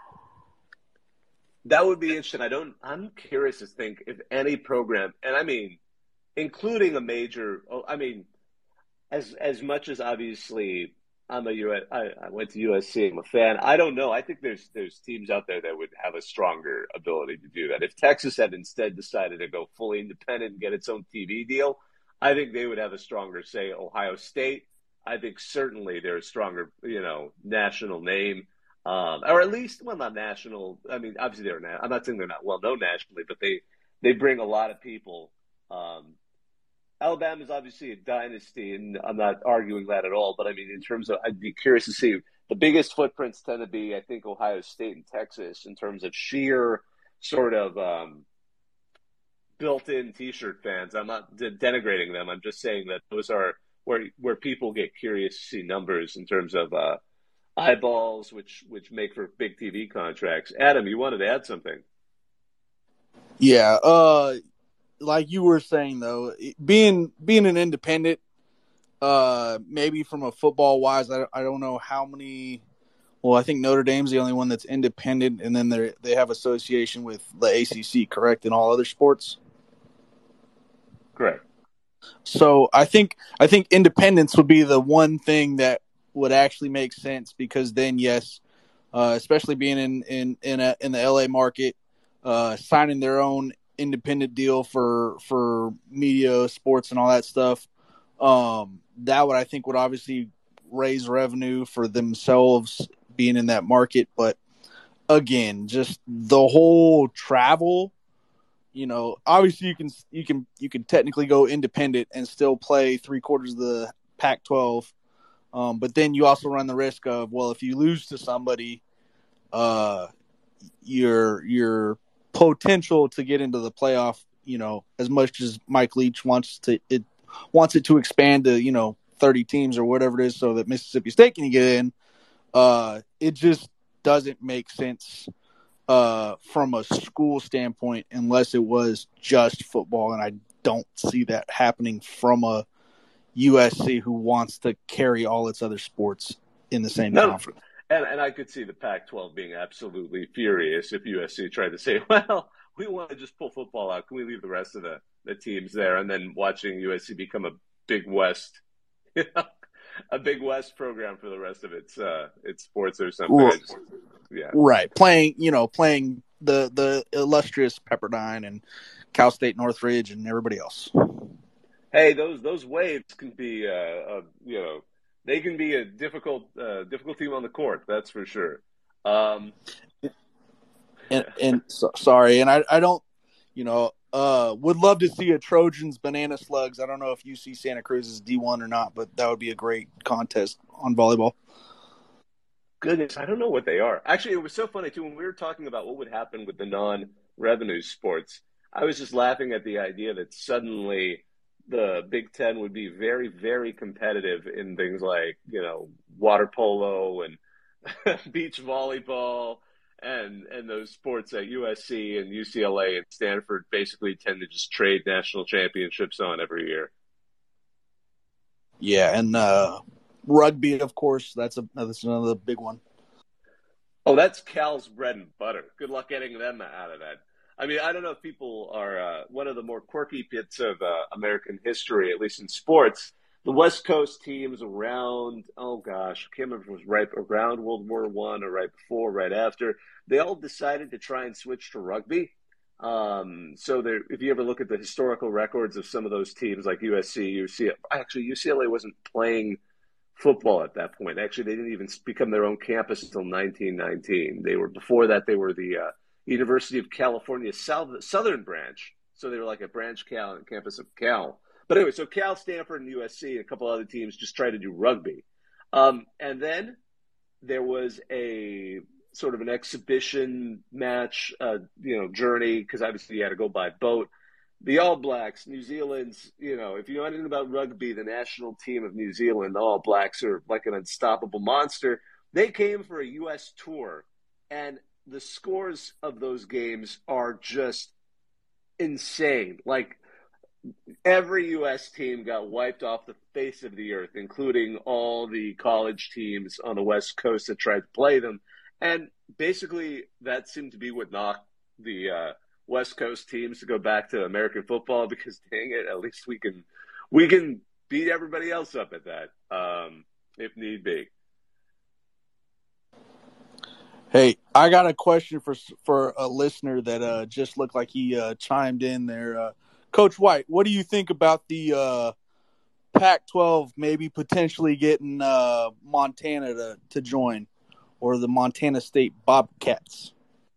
That would be interesting. I don't. I'm curious to think if any program, and I mean, including a major. I mean, as as much as obviously I'm a U S, I, I went to U S C. I'm a fan. I don't know. I think there's there's teams out there that would have a stronger ability to do that. If Texas had instead decided to go fully independent and get its own T V deal, I think they would have a stronger say. Ohio State, I think certainly they're a stronger, you know, national name, um, or at least, well, not national. I mean, obviously they're not. I'm not saying they're not well known nationally, but they they bring a lot of people. Um, Alabama is obviously a dynasty, and I'm not arguing that at all. But I mean, in terms of, I'd be curious to see. The biggest footprints tend to be, I think, Ohio State and Texas in terms of sheer sort of um, built-in T-shirt fans. I'm not de- denigrating them. I'm just saying that those are where where people get curious to see numbers in terms of uh, eyeballs, which which make for big T V contracts. Adam, you wanted to add something? Yeah, uh, like you were saying though, being being an independent, uh, maybe from a football wise, I, I don't know how many. Well, I think Notre Dame's the only one that's independent, and then they they have association with the A C C, correct, in all other sports. Correct. So I think I think independence would be the one thing that would actually make sense, because then yes, uh, especially being in in in, a, in the L A market, uh, signing their own independent deal for for media, sports, and all that stuff, um, that would I think would obviously raise revenue for themselves being in that market. But again, just the whole travel. You know, obviously you can you can you can technically go independent and still play three quarters of the Pac twelve, um, but then you also run the risk of, well, if you lose to somebody, uh, your your potential to get into the playoff, you know, as much as Mike Leach wants to it wants it to expand to, you know, thirty teams or whatever it is, so that Mississippi State can get in, uh, it just doesn't make sense. Uh, from a school standpoint, unless it was just football, and I don't see that happening from a U S C who wants to carry all its other sports in the same No, conference. and and I could see the Pac twelve being absolutely furious if U S C tried to say, well, we want to just pull football out. Can we leave the rest of the, the teams there? And then watching U S C become a Big West, a Big West program for the rest of its uh, its sports or something. Right. Just, yeah, right. Playing, you know, playing the the illustrious Pepperdine and Cal State Northridge and everybody else. Hey, those those waves can be, uh, uh, you know, they can be a difficult uh, difficult team on the court. That's for sure. Um, and and so, sorry, and I I don't, you know, uh, would love to see a Trojans Banana Slugs. I don't know if U C Santa Cruz is D one or not, but that would be a great contest on volleyball. Goodness, I don't know what they are. Actually, it was so funny, too, when we were talking about what would happen with the non-revenue sports, I was just laughing at the idea that suddenly the Big Ten would be very, very competitive in things like, you know, water polo and beach volleyball and and those sports that U S C and U C L A and Stanford basically tend to just trade national championships on every year. Yeah, and uh, rugby, of course, that's a that's another big one. Oh, that's Cal's bread and butter. Good luck getting them out of that. I mean, I don't know if people are uh, one of the more quirky bits of uh, American history, at least in sports. The West Coast teams around, oh gosh, I can't remember if it was right around World War One or right before, right after. They all decided to try and switch to rugby. Um, so there, if you ever look at the historical records of some of those teams, like U S C, U C L A, actually U C L A wasn't playing football at that point. Actually, they didn't even become their own campus until nineteen nineteen. They were before that. They were the uh, University of California South, Southern branch, so they were like a branch Cal campus of Cal. But anyway, so Cal, Stanford, and U S C, and a couple other teams just tried to do rugby. Um, and then there was a sort of an exhibition match, uh, you know, journey, because obviously you had to go by boat. The All Blacks, New Zealand's, you know, if you know anything about rugby, the national team of New Zealand, the All Blacks are like an unstoppable monster. They came for a U S tour, and the scores of those games are just insane. Like, every U S team got wiped off the face of the earth, including all the college teams on the West Coast that tried to play them. And basically, that seemed to be what knocked the uh, West Coast teams to go back to American football, because dang it, at least we can we can beat everybody else up at that, um, if need be. Hey, I got a question for for a listener that uh, just looked like he uh, chimed in there. Uh, Coach White, what do you think about the uh, Pac twelve maybe potentially getting uh, Montana to, to join, or the Montana State Bobcats?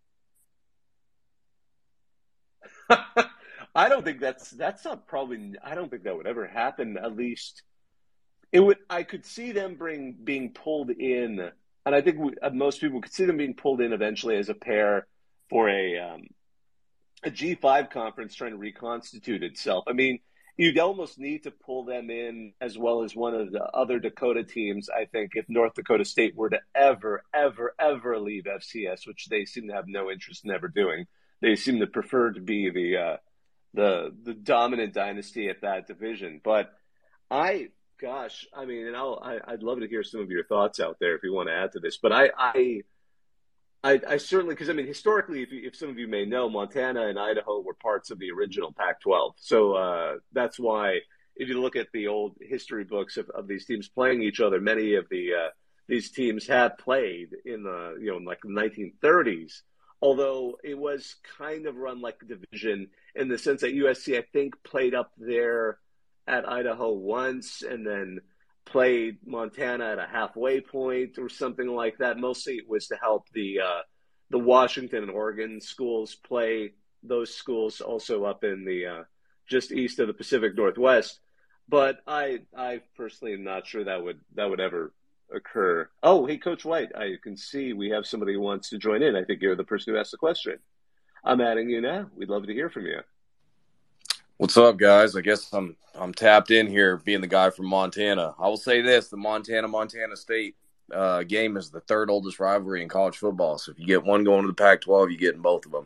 I don't think that's that's not probably. I don't think that would ever happen. At least it would. I could see them bring being pulled in, and I think we, uh, most people could see them being pulled in eventually as a pair for a um, a G five conference trying to reconstitute itself. I mean, you'd almost need to pull them in as well as one of the other Dakota teams, I think, if North Dakota State were to ever, ever, ever leave F C S, which they seem to have no interest in ever doing. They seem to prefer to be the uh, the the dominant dynasty at that division. But I, gosh, I mean, and I'll, I, I'd love to hear some of your thoughts out there if you want to add to this. But I, I, I, I certainly, because I mean, historically, if, you, if some of you may know, Montana and Idaho were parts of the original Pac twelve. So uh, that's why, if you look at the old history books of, of these teams playing each other, many of the uh, these teams have played in the you know in like the nineteen thirties. Although it was kind of run like a division in the sense that U S C, I think, played up there at Idaho once and then played Montana at a halfway point or something like that. Mostly it was to help the uh, the Washington and Oregon schools play those schools also up in the uh, just east of the Pacific Northwest. But I I personally am not sure that would that would ever occur. Oh, hey, Coach White, I can see we have somebody who wants to join in. I think you're the person who asked the question. I'm adding you now. We'd love to hear from you. What's up, guys? I guess I'm I'm tapped in here being the guy from Montana. I will say this, the Montana-Montana State uh, game is the third oldest rivalry in college football. So if you get one going to the Pac twelve, you get in both of them.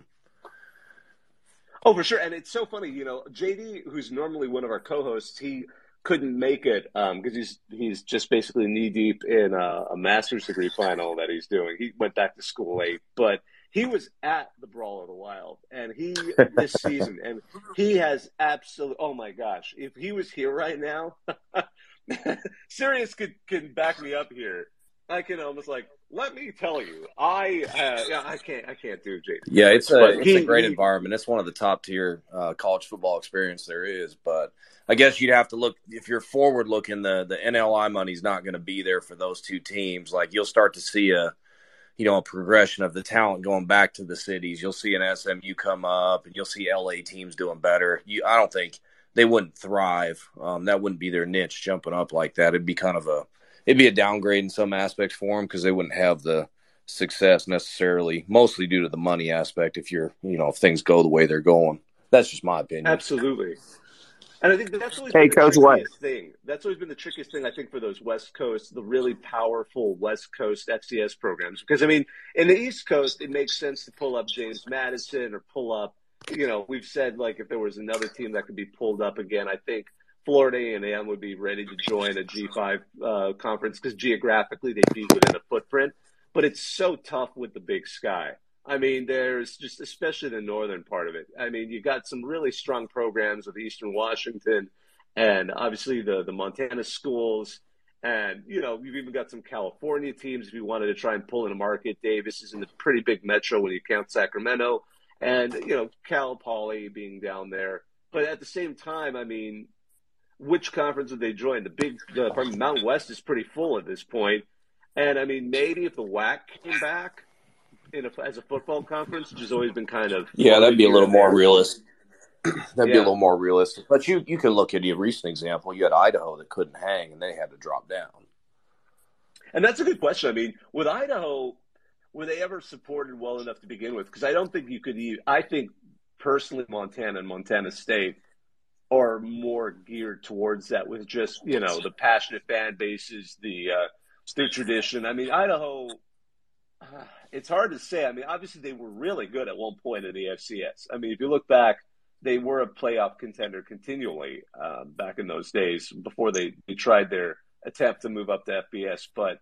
Oh, for sure. And it's so funny, you know, J D, who's normally one of our co-hosts, he couldn't make it because um, he's he's just basically knee-deep in a, a master's degree final that he's doing. He went back to school late, but he was at the Brawl of the Wild, and he this season, and he has absolute. Oh my gosh! If he was here right now, Sirius could can back me up here. I can almost like let me tell you, I uh, yeah, I can't I can't do J D. Yeah, it's a But it's he- a great he- environment. It's one of the top tier uh, college football experience there is. But I guess you'd have to look if you're forward looking. The the N L I money's not going to be there for those two teams. Like you'll start to see a. you know, a progression of the talent going back to the cities. You'll see an S M U come up, and you'll see L A teams doing better. You, I don't think they wouldn't thrive. Um, that wouldn't be their niche, jumping up like that. It'd be kind of a, it'd be a downgrade in some aspects for them because they wouldn't have the success necessarily, mostly due to the money aspect. If you're, you know, if things go the way they're going, that's just my opinion. Absolutely. And I think that that's always Hey, been the Coach trickiest White. thing. That's always been the trickiest thing, I think, for those West Coast, the really powerful West Coast F C S programs. Because, I mean, in the East Coast, it makes sense to pull up James Madison or pull up, you know, we've said, like, if there was another team that could be pulled up again, I think Florida A and M would be ready to join a G five uh, conference because geographically they'd be within a footprint. But it's so tough with the Big Sky. I mean, there's just, especially the northern part of it. I mean, you got some really strong programs with Eastern Washington and obviously the, the Montana schools. And, you know, you've even got some California teams if you wanted to try and pull in a market. Davis is in a pretty big metro when you count Sacramento. And, you know, Cal Poly being down there. But at the same time, I mean, which conference would they join? The big, the, from Mountain West is pretty full at this point. And, I mean, maybe if the W A C came back, in a, as a football conference, which has always been kind of Yeah, that'd be a little more realistic. That'd be Yeah. a little more realistic. But you, you can look at a recent example. You had Idaho that couldn't hang, and they had to drop down. And that's a good question. I mean, with Idaho, were they ever supported well enough to begin with? Because I don't think you could even, I think personally Montana and Montana State are more geared towards that with just, you know, the passionate fan bases, the, uh, the tradition. I mean, Idaho, uh, it's hard to say. I mean, obviously they were really good at one point in the F C S. I mean, if you look back, they were a playoff contender continually uh, back in those days before they, they tried their attempt to move up to F B S. But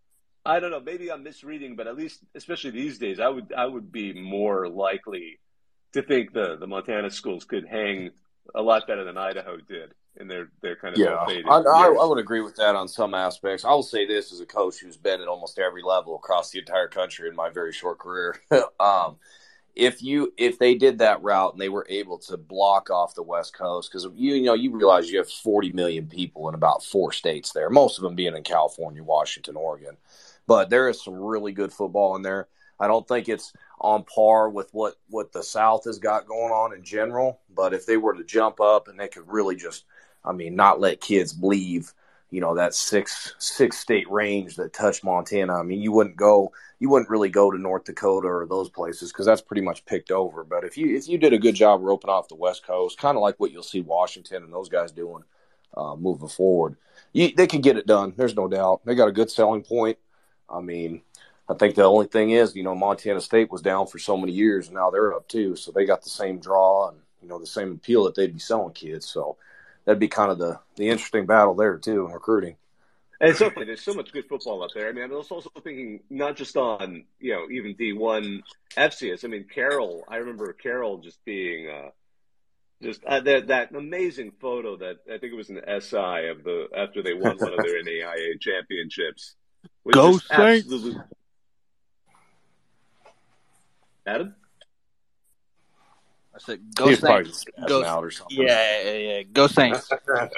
I don't know, maybe I'm misreading, but at least, especially these days, I would I would be more likely to think the, the Montana schools could hang a lot better than Idaho did in their, their kind of Yeah, ill-fated I, I, years. I would agree with that on some aspects. I will say this as a coach who's been at almost every level across the entire country in my very short career. um, if you if they did that route and they were able to block off the West Coast, because you, you know you realize you have forty million people in about four states there, most of them being in California, Washington, Oregon. But there is some really good football in there. I don't think it's on par with what, what the South has got going on in general. But if they were to jump up and they could really just, I mean, not let kids leave you know, that six six state range that touched Montana. I mean, you wouldn't go, you wouldn't really go to North Dakota or those places because that's pretty much picked over. But if you if you did a good job roping off the West Coast, kind of like what you'll see Washington and those guys doing uh, moving forward, you, they can get it done. There's no doubt. They got a good selling point. I mean, I think the only thing is, you know, Montana State was down for so many years, and now they're up too. So they got the same draw and, you know, the same appeal that they'd be selling kids. So that'd be kind of the, the interesting battle there, too, in recruiting. And it's so funny. There's so much good football up there. I mean, I was also thinking not just on, you know, even D one F C S. I mean, Carroll, I remember Carroll just being uh, just uh, that, that amazing photo that I think it was an S I of the after they won one of their N A I A championships. Go Saints! Absolutely... Adam? I said, go He's Saints. Go Go, out or something. yeah, yeah, yeah. Go Saints.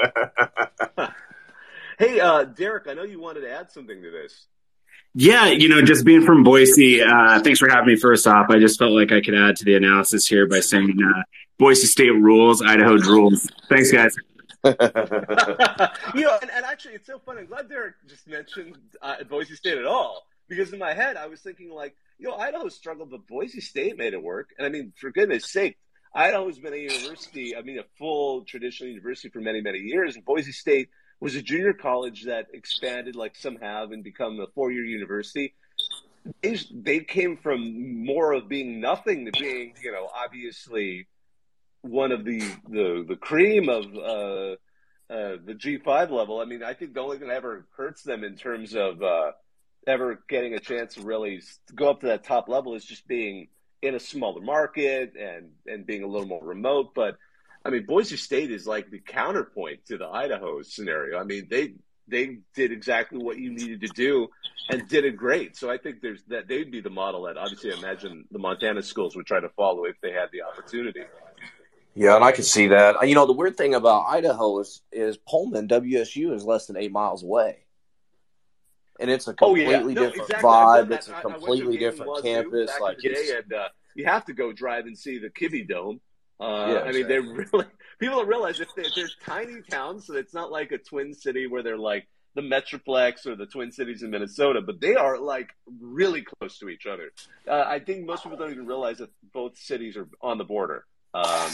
Hey, uh, Derek, I know you wanted to add something to this. Yeah, you know, just being from Boise, uh, thanks for having me first off. I just felt like I could add to the analysis here by saying uh, Boise State rules, Idaho drools. Thanks, guys. you know, and, and actually, it's so funny. I'm glad Derek just mentioned uh, Boise State at all, because in my head, I was thinking, like, you know, Idaho struggled, but Boise State made it work. And I mean, for goodness sake, Idaho's been a university, I mean, a full traditional university for many, many years. And Boise State was a junior college that expanded like some have and become a four-year university. They, they came from more of being nothing to being, you know, obviously one of the the, the cream of uh, uh, the G five level. I mean, I think the only thing that ever hurts them in terms of uh, ever getting a chance to really go up to that top level is just being in a smaller market and, and being a little more remote. But I mean, Boise State is like the counterpoint to the Idaho scenario. I mean, they they did exactly what you needed to do and did it great. So I think there's that they'd be the model that obviously I imagine the Montana schools would try to follow if they had the opportunity. Yeah, and I can see that. You know, the weird thing about Idaho is is Pullman, W S U, is less than eight miles away. And it's a completely oh, yeah. no, different exactly. vibe. It's a I, completely I different campus. Back Like in the day, it's, and uh, you have to go drive and see the Kibbe Dome. Uh, Yeah, I mean, exactly. they're really people don't realize if they, they're tiny towns, so it's not like a Twin City where they're like the Metroplex or the Twin Cities in Minnesota, but they are like really close to each other. Uh, I think most people don't even realize that both cities are on the border. Um,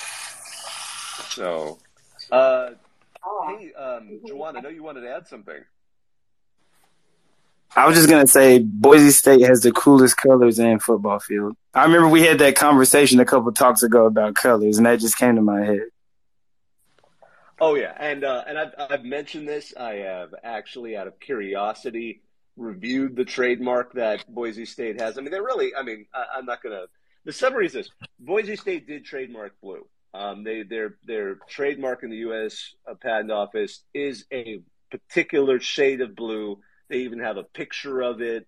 so, uh, hey, um, Juwan, I know you wanted to add something. I was just going to say Boise State has the coolest colors in football field. I remember we had that conversation a couple talks ago about colors, and that just came to my head. Oh, yeah. And uh, and I've, I've mentioned this. I have actually, out of curiosity, reviewed the trademark that Boise State has. I mean, they're really, I mean, I, I'm not going to – the summary is this. Boise State did trademark blue. Um, they Their their trademark in the U S Patent Office is a particular shade of blue. They even have a picture of it,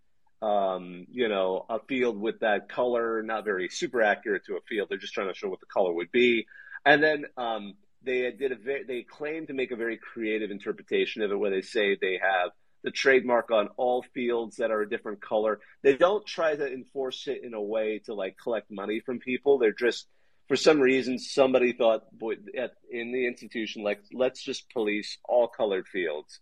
um, you know, a field with that color, not very super accurate to a field. They're just trying to show what the color would be. And then um, they did a ve- they claim to make a very creative interpretation of it where they say they have the trademark on all fields that are a different color. They don't try to enforce it in a way to like collect money from people. They're just, for some reason, somebody thought boy, at, in the institution, like, let's just police all colored fields.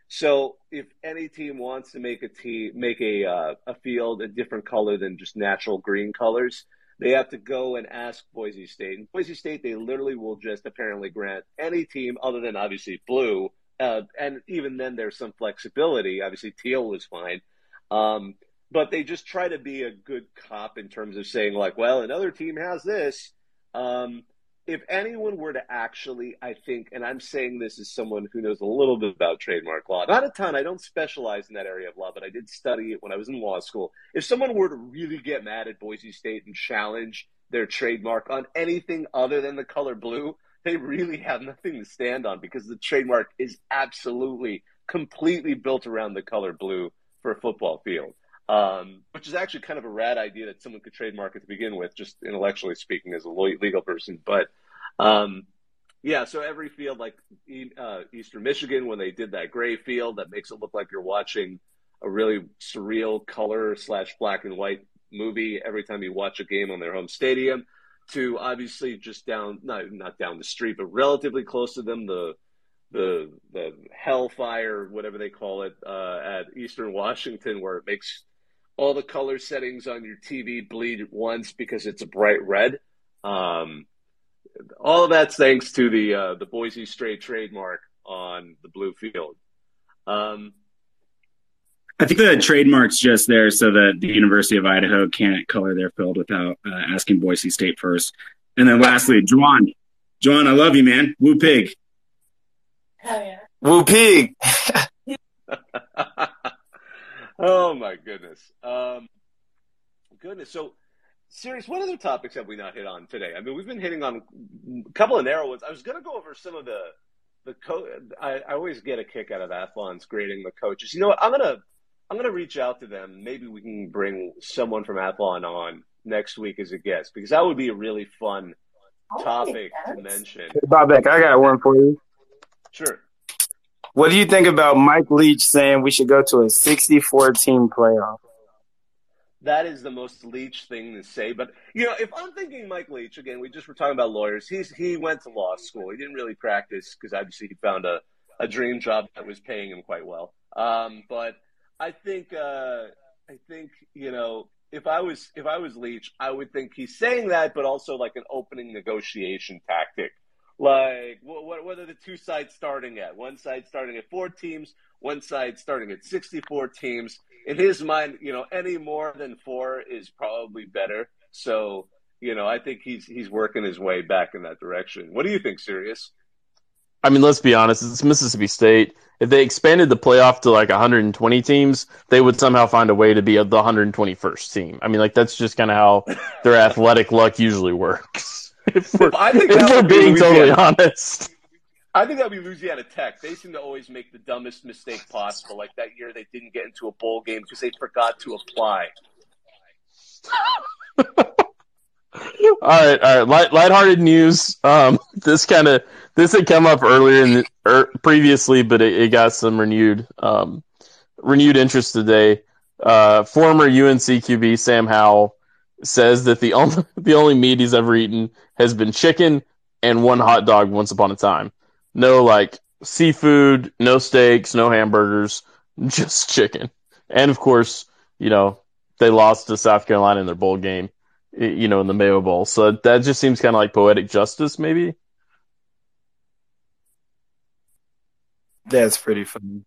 So if any team wants to make a team, make a uh, a field a different color than just natural green colors, they have to go and ask Boise State. And Boise State, they literally will just apparently grant any team other than obviously blue. Uh, and even then there's some flexibility. Obviously teal was fine. Um, but they just try to be a good cop in terms of saying like, well, another team has this. Um, If anyone were to actually, I think, and I'm saying this as someone who knows a little bit about trademark law, not a ton, I don't specialize in that area of law, but I did study it when I was in law school. If someone were to really get mad at Boise State and challenge their trademark on anything other than the color blue, they really have nothing to stand on because the trademark is absolutely, completely built around the color blue for a football field. Um, which is actually kind of a rad idea that someone could trademark it to begin with, just intellectually speaking as a legal person. But, um, yeah, so every field, like uh, Eastern Michigan, when they did that gray field, that makes it look like you're watching a really surreal color slash black and white movie every time you watch a game on their home stadium, to obviously just down, not, not down the street, but relatively close to them, the the the Hellfire, whatever they call it, uh, at Eastern Washington, where it makes all the color settings on your T V bleed at once because it's a bright red. Um, all of that's thanks to the uh, the Boise Stray trademark on the blue field. Um, I think the trademark's just there so that the University of Idaho can't color their field without uh, asking Boise State first. And then lastly, Juwan. Juwan, I love you, man. Woo pig. Hell yeah. Woo pig. Oh my goodness. Um, goodness. So, serious, what other topics have we not hit on today? I mean, we've been hitting on a couple of narrow ones. I was going to go over some of the the co- I, I always get a kick out of Athlon's grading the coaches. You know what? I'm gonna I'm gonna reach out to them. Maybe we can bring someone from Athlon on next week as a guest, because that would be a really fun topic to mention. Hey, Bobek, I got one for you. Sure. What do you think about Mike Leach saying we should go to a sixty-four team playoff? That is the most Leach thing to say. But, you know, if I'm thinking Mike Leach, again, we just were talking about lawyers. He's He went to law school. He didn't really practice because obviously he found a, a dream job that was paying him quite well. Um, but I think, uh, I think, you know, if I was if I was Leach, I would think he's saying that, but also like an opening negotiation tactic. Like, what, what are the two sides starting at? One side starting at four teams, one side starting at sixty-four teams. In his mind, you know, any more than four is probably better. So, you know, I think he's he's working his way back in that direction. What do you think, Sirius? I mean, let's be honest. It's Mississippi State. If they expanded the playoff to like one hundred twenty teams, they would somehow find a way to be the one hundred twenty-first team. I mean, like, that's just kind of how their athletic luck usually works. If we're, I think if that we're would be being totally Louisiana. honest. I think that would be Louisiana Tech. They seem to always make the dumbest mistake possible. Like that year they didn't get into a bowl game because they forgot to apply. All right, all right. Light, lighthearted news. Um, this kind of this had come up earlier in the, er, previously, but it, it got some renewed um, renewed interest today. Uh, former U N C Q B Sam Howell says that the only the only meat he's ever eaten has been chicken and one hot dog once upon a time. No like seafood, no steaks, no hamburgers, just chicken. And of course, you know, they lost to South Carolina in their bowl game, you know, in the Mayo Bowl. So that just seems kind of like poetic justice, maybe. That's pretty funny.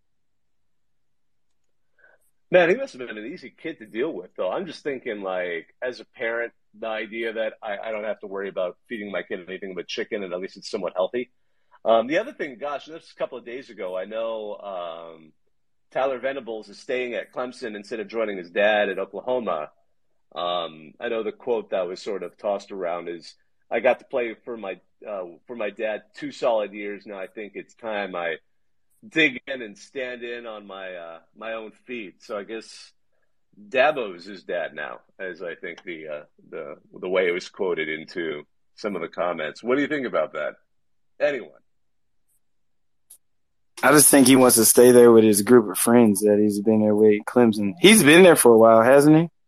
Man, he must have been an easy kid to deal with, though. I'm just thinking, like, as a parent, the idea that I, I don't have to worry about feeding my kid anything but chicken, and at least it's somewhat healthy. Um, the other thing, gosh, this was a couple of days ago. I know um, Tyler Venables is staying at Clemson instead of joining his dad at Oklahoma. Um, I know the quote that was sort of tossed around is, "I got to play for my uh, for my dad two solid years. Now I think it's time I dig in and stand in on my uh, my own feet." So I guess Dabo's his dad now, as I think the uh, the the way it was quoted into some of the comments. What do you think about that? Anyone? I just think he wants to stay there with his group of friends that he's been there with Clemson. He's been there for a while, hasn't he?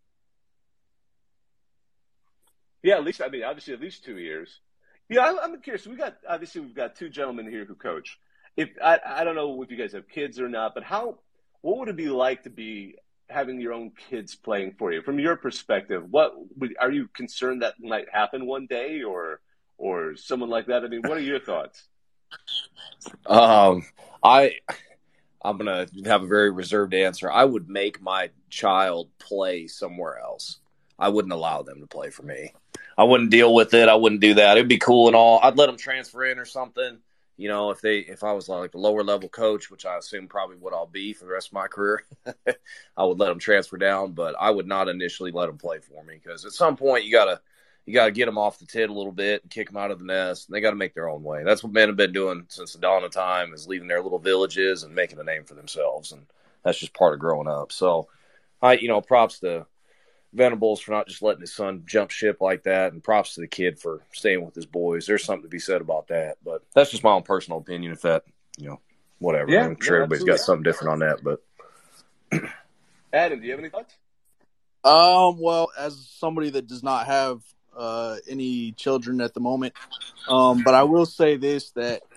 Yeah, at least, I mean, obviously at least two years. Yeah, I, I'm curious. We got obviously we've got two gentlemen here who coach. If I, I don't know if you guys have kids or not, but how what would it be like to be having your own kids playing for you? From your perspective, what would, are you concerned that might happen one day, or or someone like that? I mean, what are your thoughts? Um, I I'm gonna have a very reserved answer. I would make my child play somewhere else. I wouldn't allow them to play for me. I wouldn't deal with it. I wouldn't do that. It'd be cool and all. I'd let them transfer in or something. You know, if they if I was like a lower level coach, which I assume probably what I'll be for the rest of my career, I would let them transfer down. But I would not initially let them play for me, because at some point you gotta you gotta get them off the tit a little bit and kick them out of the nest. And they got to make their own way. That's what men have been doing since the dawn of time, is leaving their little villages and making a name for themselves. And that's just part of growing up. So, I you know, props to Venables for not just letting his son jump ship like that, and props to the kid for staying with his boys. There's something to be said about that, but that's just my own personal opinion. If that, you know, whatever. Yeah, I'm sure no, everybody's absolutely. got something different on that, but Adam, do you have any thoughts? Um, well, as somebody that does not have uh, any children at the moment, um, but I will say this, that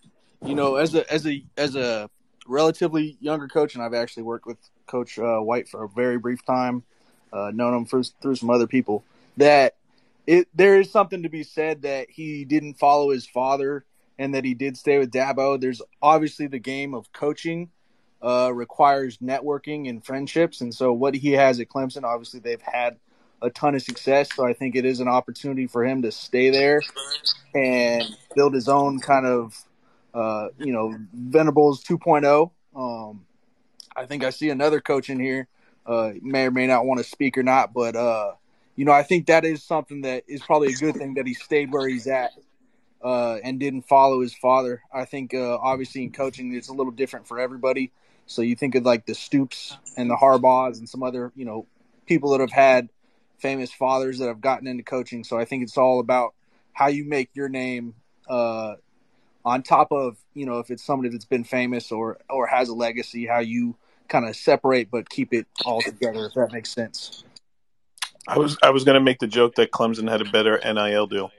you know, as a as a as a relatively younger coach, and I've actually worked with Coach uh, White for a very brief time, uh, known him through, through some other people, that it there is something to be said that he didn't follow his father and that he did stay with Dabo. There's obviously the game of coaching uh, requires networking and friendships, and so what he has at Clemson, obviously they've had a ton of success, so I think it is an opportunity for him to stay there and build his own kind of, uh, you know, Venables two point oh. Um, I think I see another coach in here, uh, may or may not want to speak or not, but, uh, you know, I think that is something that is probably a good thing that he stayed where he's at uh, and didn't follow his father. I think, uh, obviously, in coaching, it's a little different for everybody. So you think of, like, the Stoops and the Harbaughs and some other, you know, people that have had famous fathers that have gotten into coaching. So I think it's all about how you make your name uh, on top of, you know, if it's somebody that's been famous or, or has a legacy, how you kind of separate but keep it all together, if that makes sense. I was I was going to make the joke that Clemson had a better N I L deal.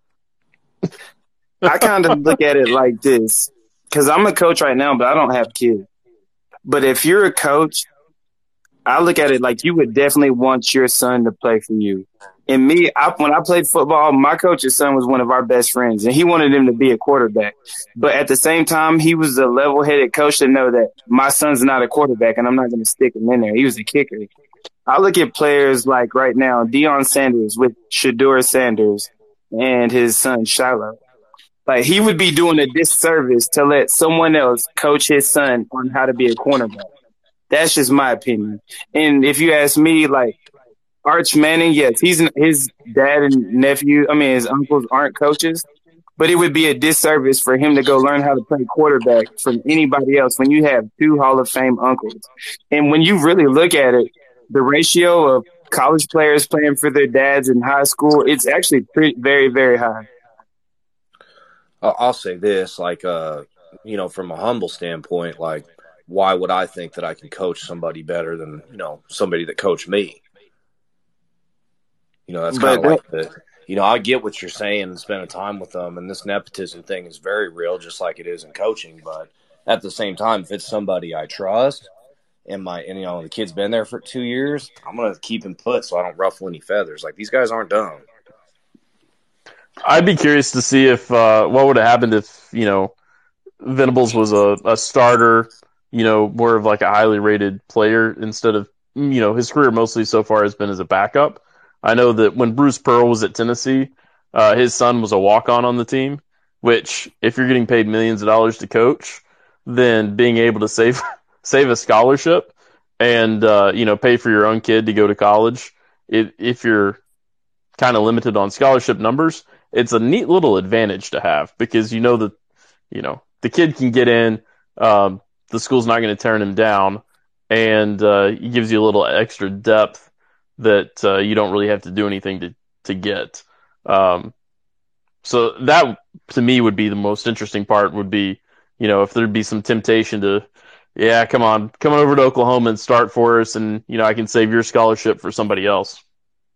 I kind of look at it like this, because I'm a coach right now, but I don't have kids. But if you're a coach, I look at it like you would definitely want your son to play for you. And me, I, when I played football, my coach's son was one of our best friends, and he wanted him to be a quarterback. But at the same time, he was a level-headed coach to know that my son's not a quarterback, and I'm not going to stick him in there. He was a kicker. I look at players like right now, Deion Sanders with Shedeur Sanders and his son Shiloh. Like, he would be doing a disservice to let someone else coach his son on how to be a cornerback. That's just my opinion. And if you ask me, like, Arch Manning, yes, he's his dad and nephew, I mean, his uncles aren't coaches, but it would be a disservice for him to go learn how to play quarterback from anybody else when you have two Hall of Fame uncles. And when you really look at it, the ratio of college players playing for their dads in high school, it's actually pretty, very, very high. I'll say this, like, uh, you know, from a humble standpoint, like, why would I think that I can coach somebody better than, you know, somebody that coached me? You know, that's kind of like the, you know, I get what you're saying and spending time with them, and this nepotism thing is very real, just like it is in coaching. But at the same time, if it's somebody I trust and my, and, you know, the kid's been there for two years, I'm going to keep him put so I don't ruffle any feathers. Like, these guys aren't dumb. I'd be curious to see if uh, what would have happened if, you know, Venables was a, a starter, you know, more of like a highly rated player instead of, you know, his career mostly so far has been as a backup. I know that when Bruce Pearl was at Tennessee, uh, his son was a walk-on on the team, which if you're getting paid millions of dollars to coach, then being able to save save a scholarship and, uh, you know, pay for your own kid to go to college, if, if you're kind of limited on scholarship numbers, it's a neat little advantage to have because you know that, you know, the kid can get in, um, the school's not going to turn him down, and uh, it gives you a little extra depth that uh, you don't really have to do anything to, to get. Um, so that, to me, would be the most interesting part would be, you know, if there'd be some temptation to, yeah, come on, come on over to Oklahoma and start for us, and, you know, I can save your scholarship for somebody else.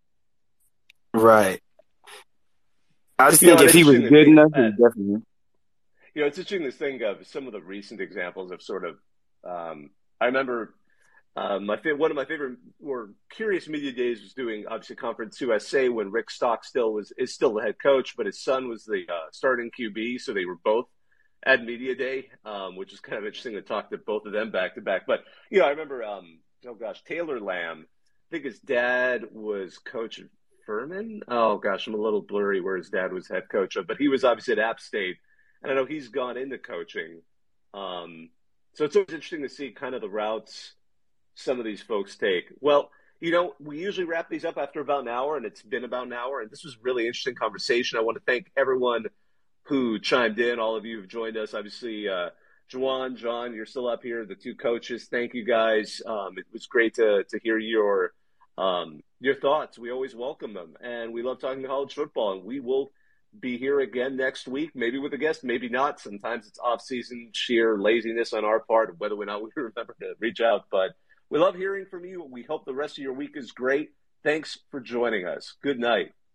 Right. I just You think know, if he was interesting to good think enough, that- he definitely. You know, it's interesting to think of some of the recent examples of sort of. Um, I remember um, my fa- one of my favorite or curious media days was doing obviously Conference U S A when Rick Stockstill was is still the head coach, but his son was the uh, starting Q B, so they were both at media day, um, which is kind of interesting to talk to both of them back to back. But you know, I remember, um, oh gosh, Taylor Lamb. I think his dad was coach at Furman. Oh gosh, I'm a little blurry where his dad was head coach of, but he was obviously at App State. And I know he's gone into coaching. Um, so it's always interesting to see kind of the routes some of these folks take. Well, you know, we usually wrap these up after about an hour, and it's been about an hour. And this was a really interesting conversation. I want to thank everyone who chimed in. All of you have joined us. Obviously, uh, Juwan, John, you're still up here, the two coaches. Thank you, guys. Um, it was great to to hear your um, your thoughts. We always welcome them. And we love talking college football. And we will be here again next week, maybe with a guest, maybe not. Sometimes it's off-season, sheer laziness on our part, whether or not we remember to reach out. But we love hearing from you. We hope the rest of your week is great. Thanks for joining us. Good night.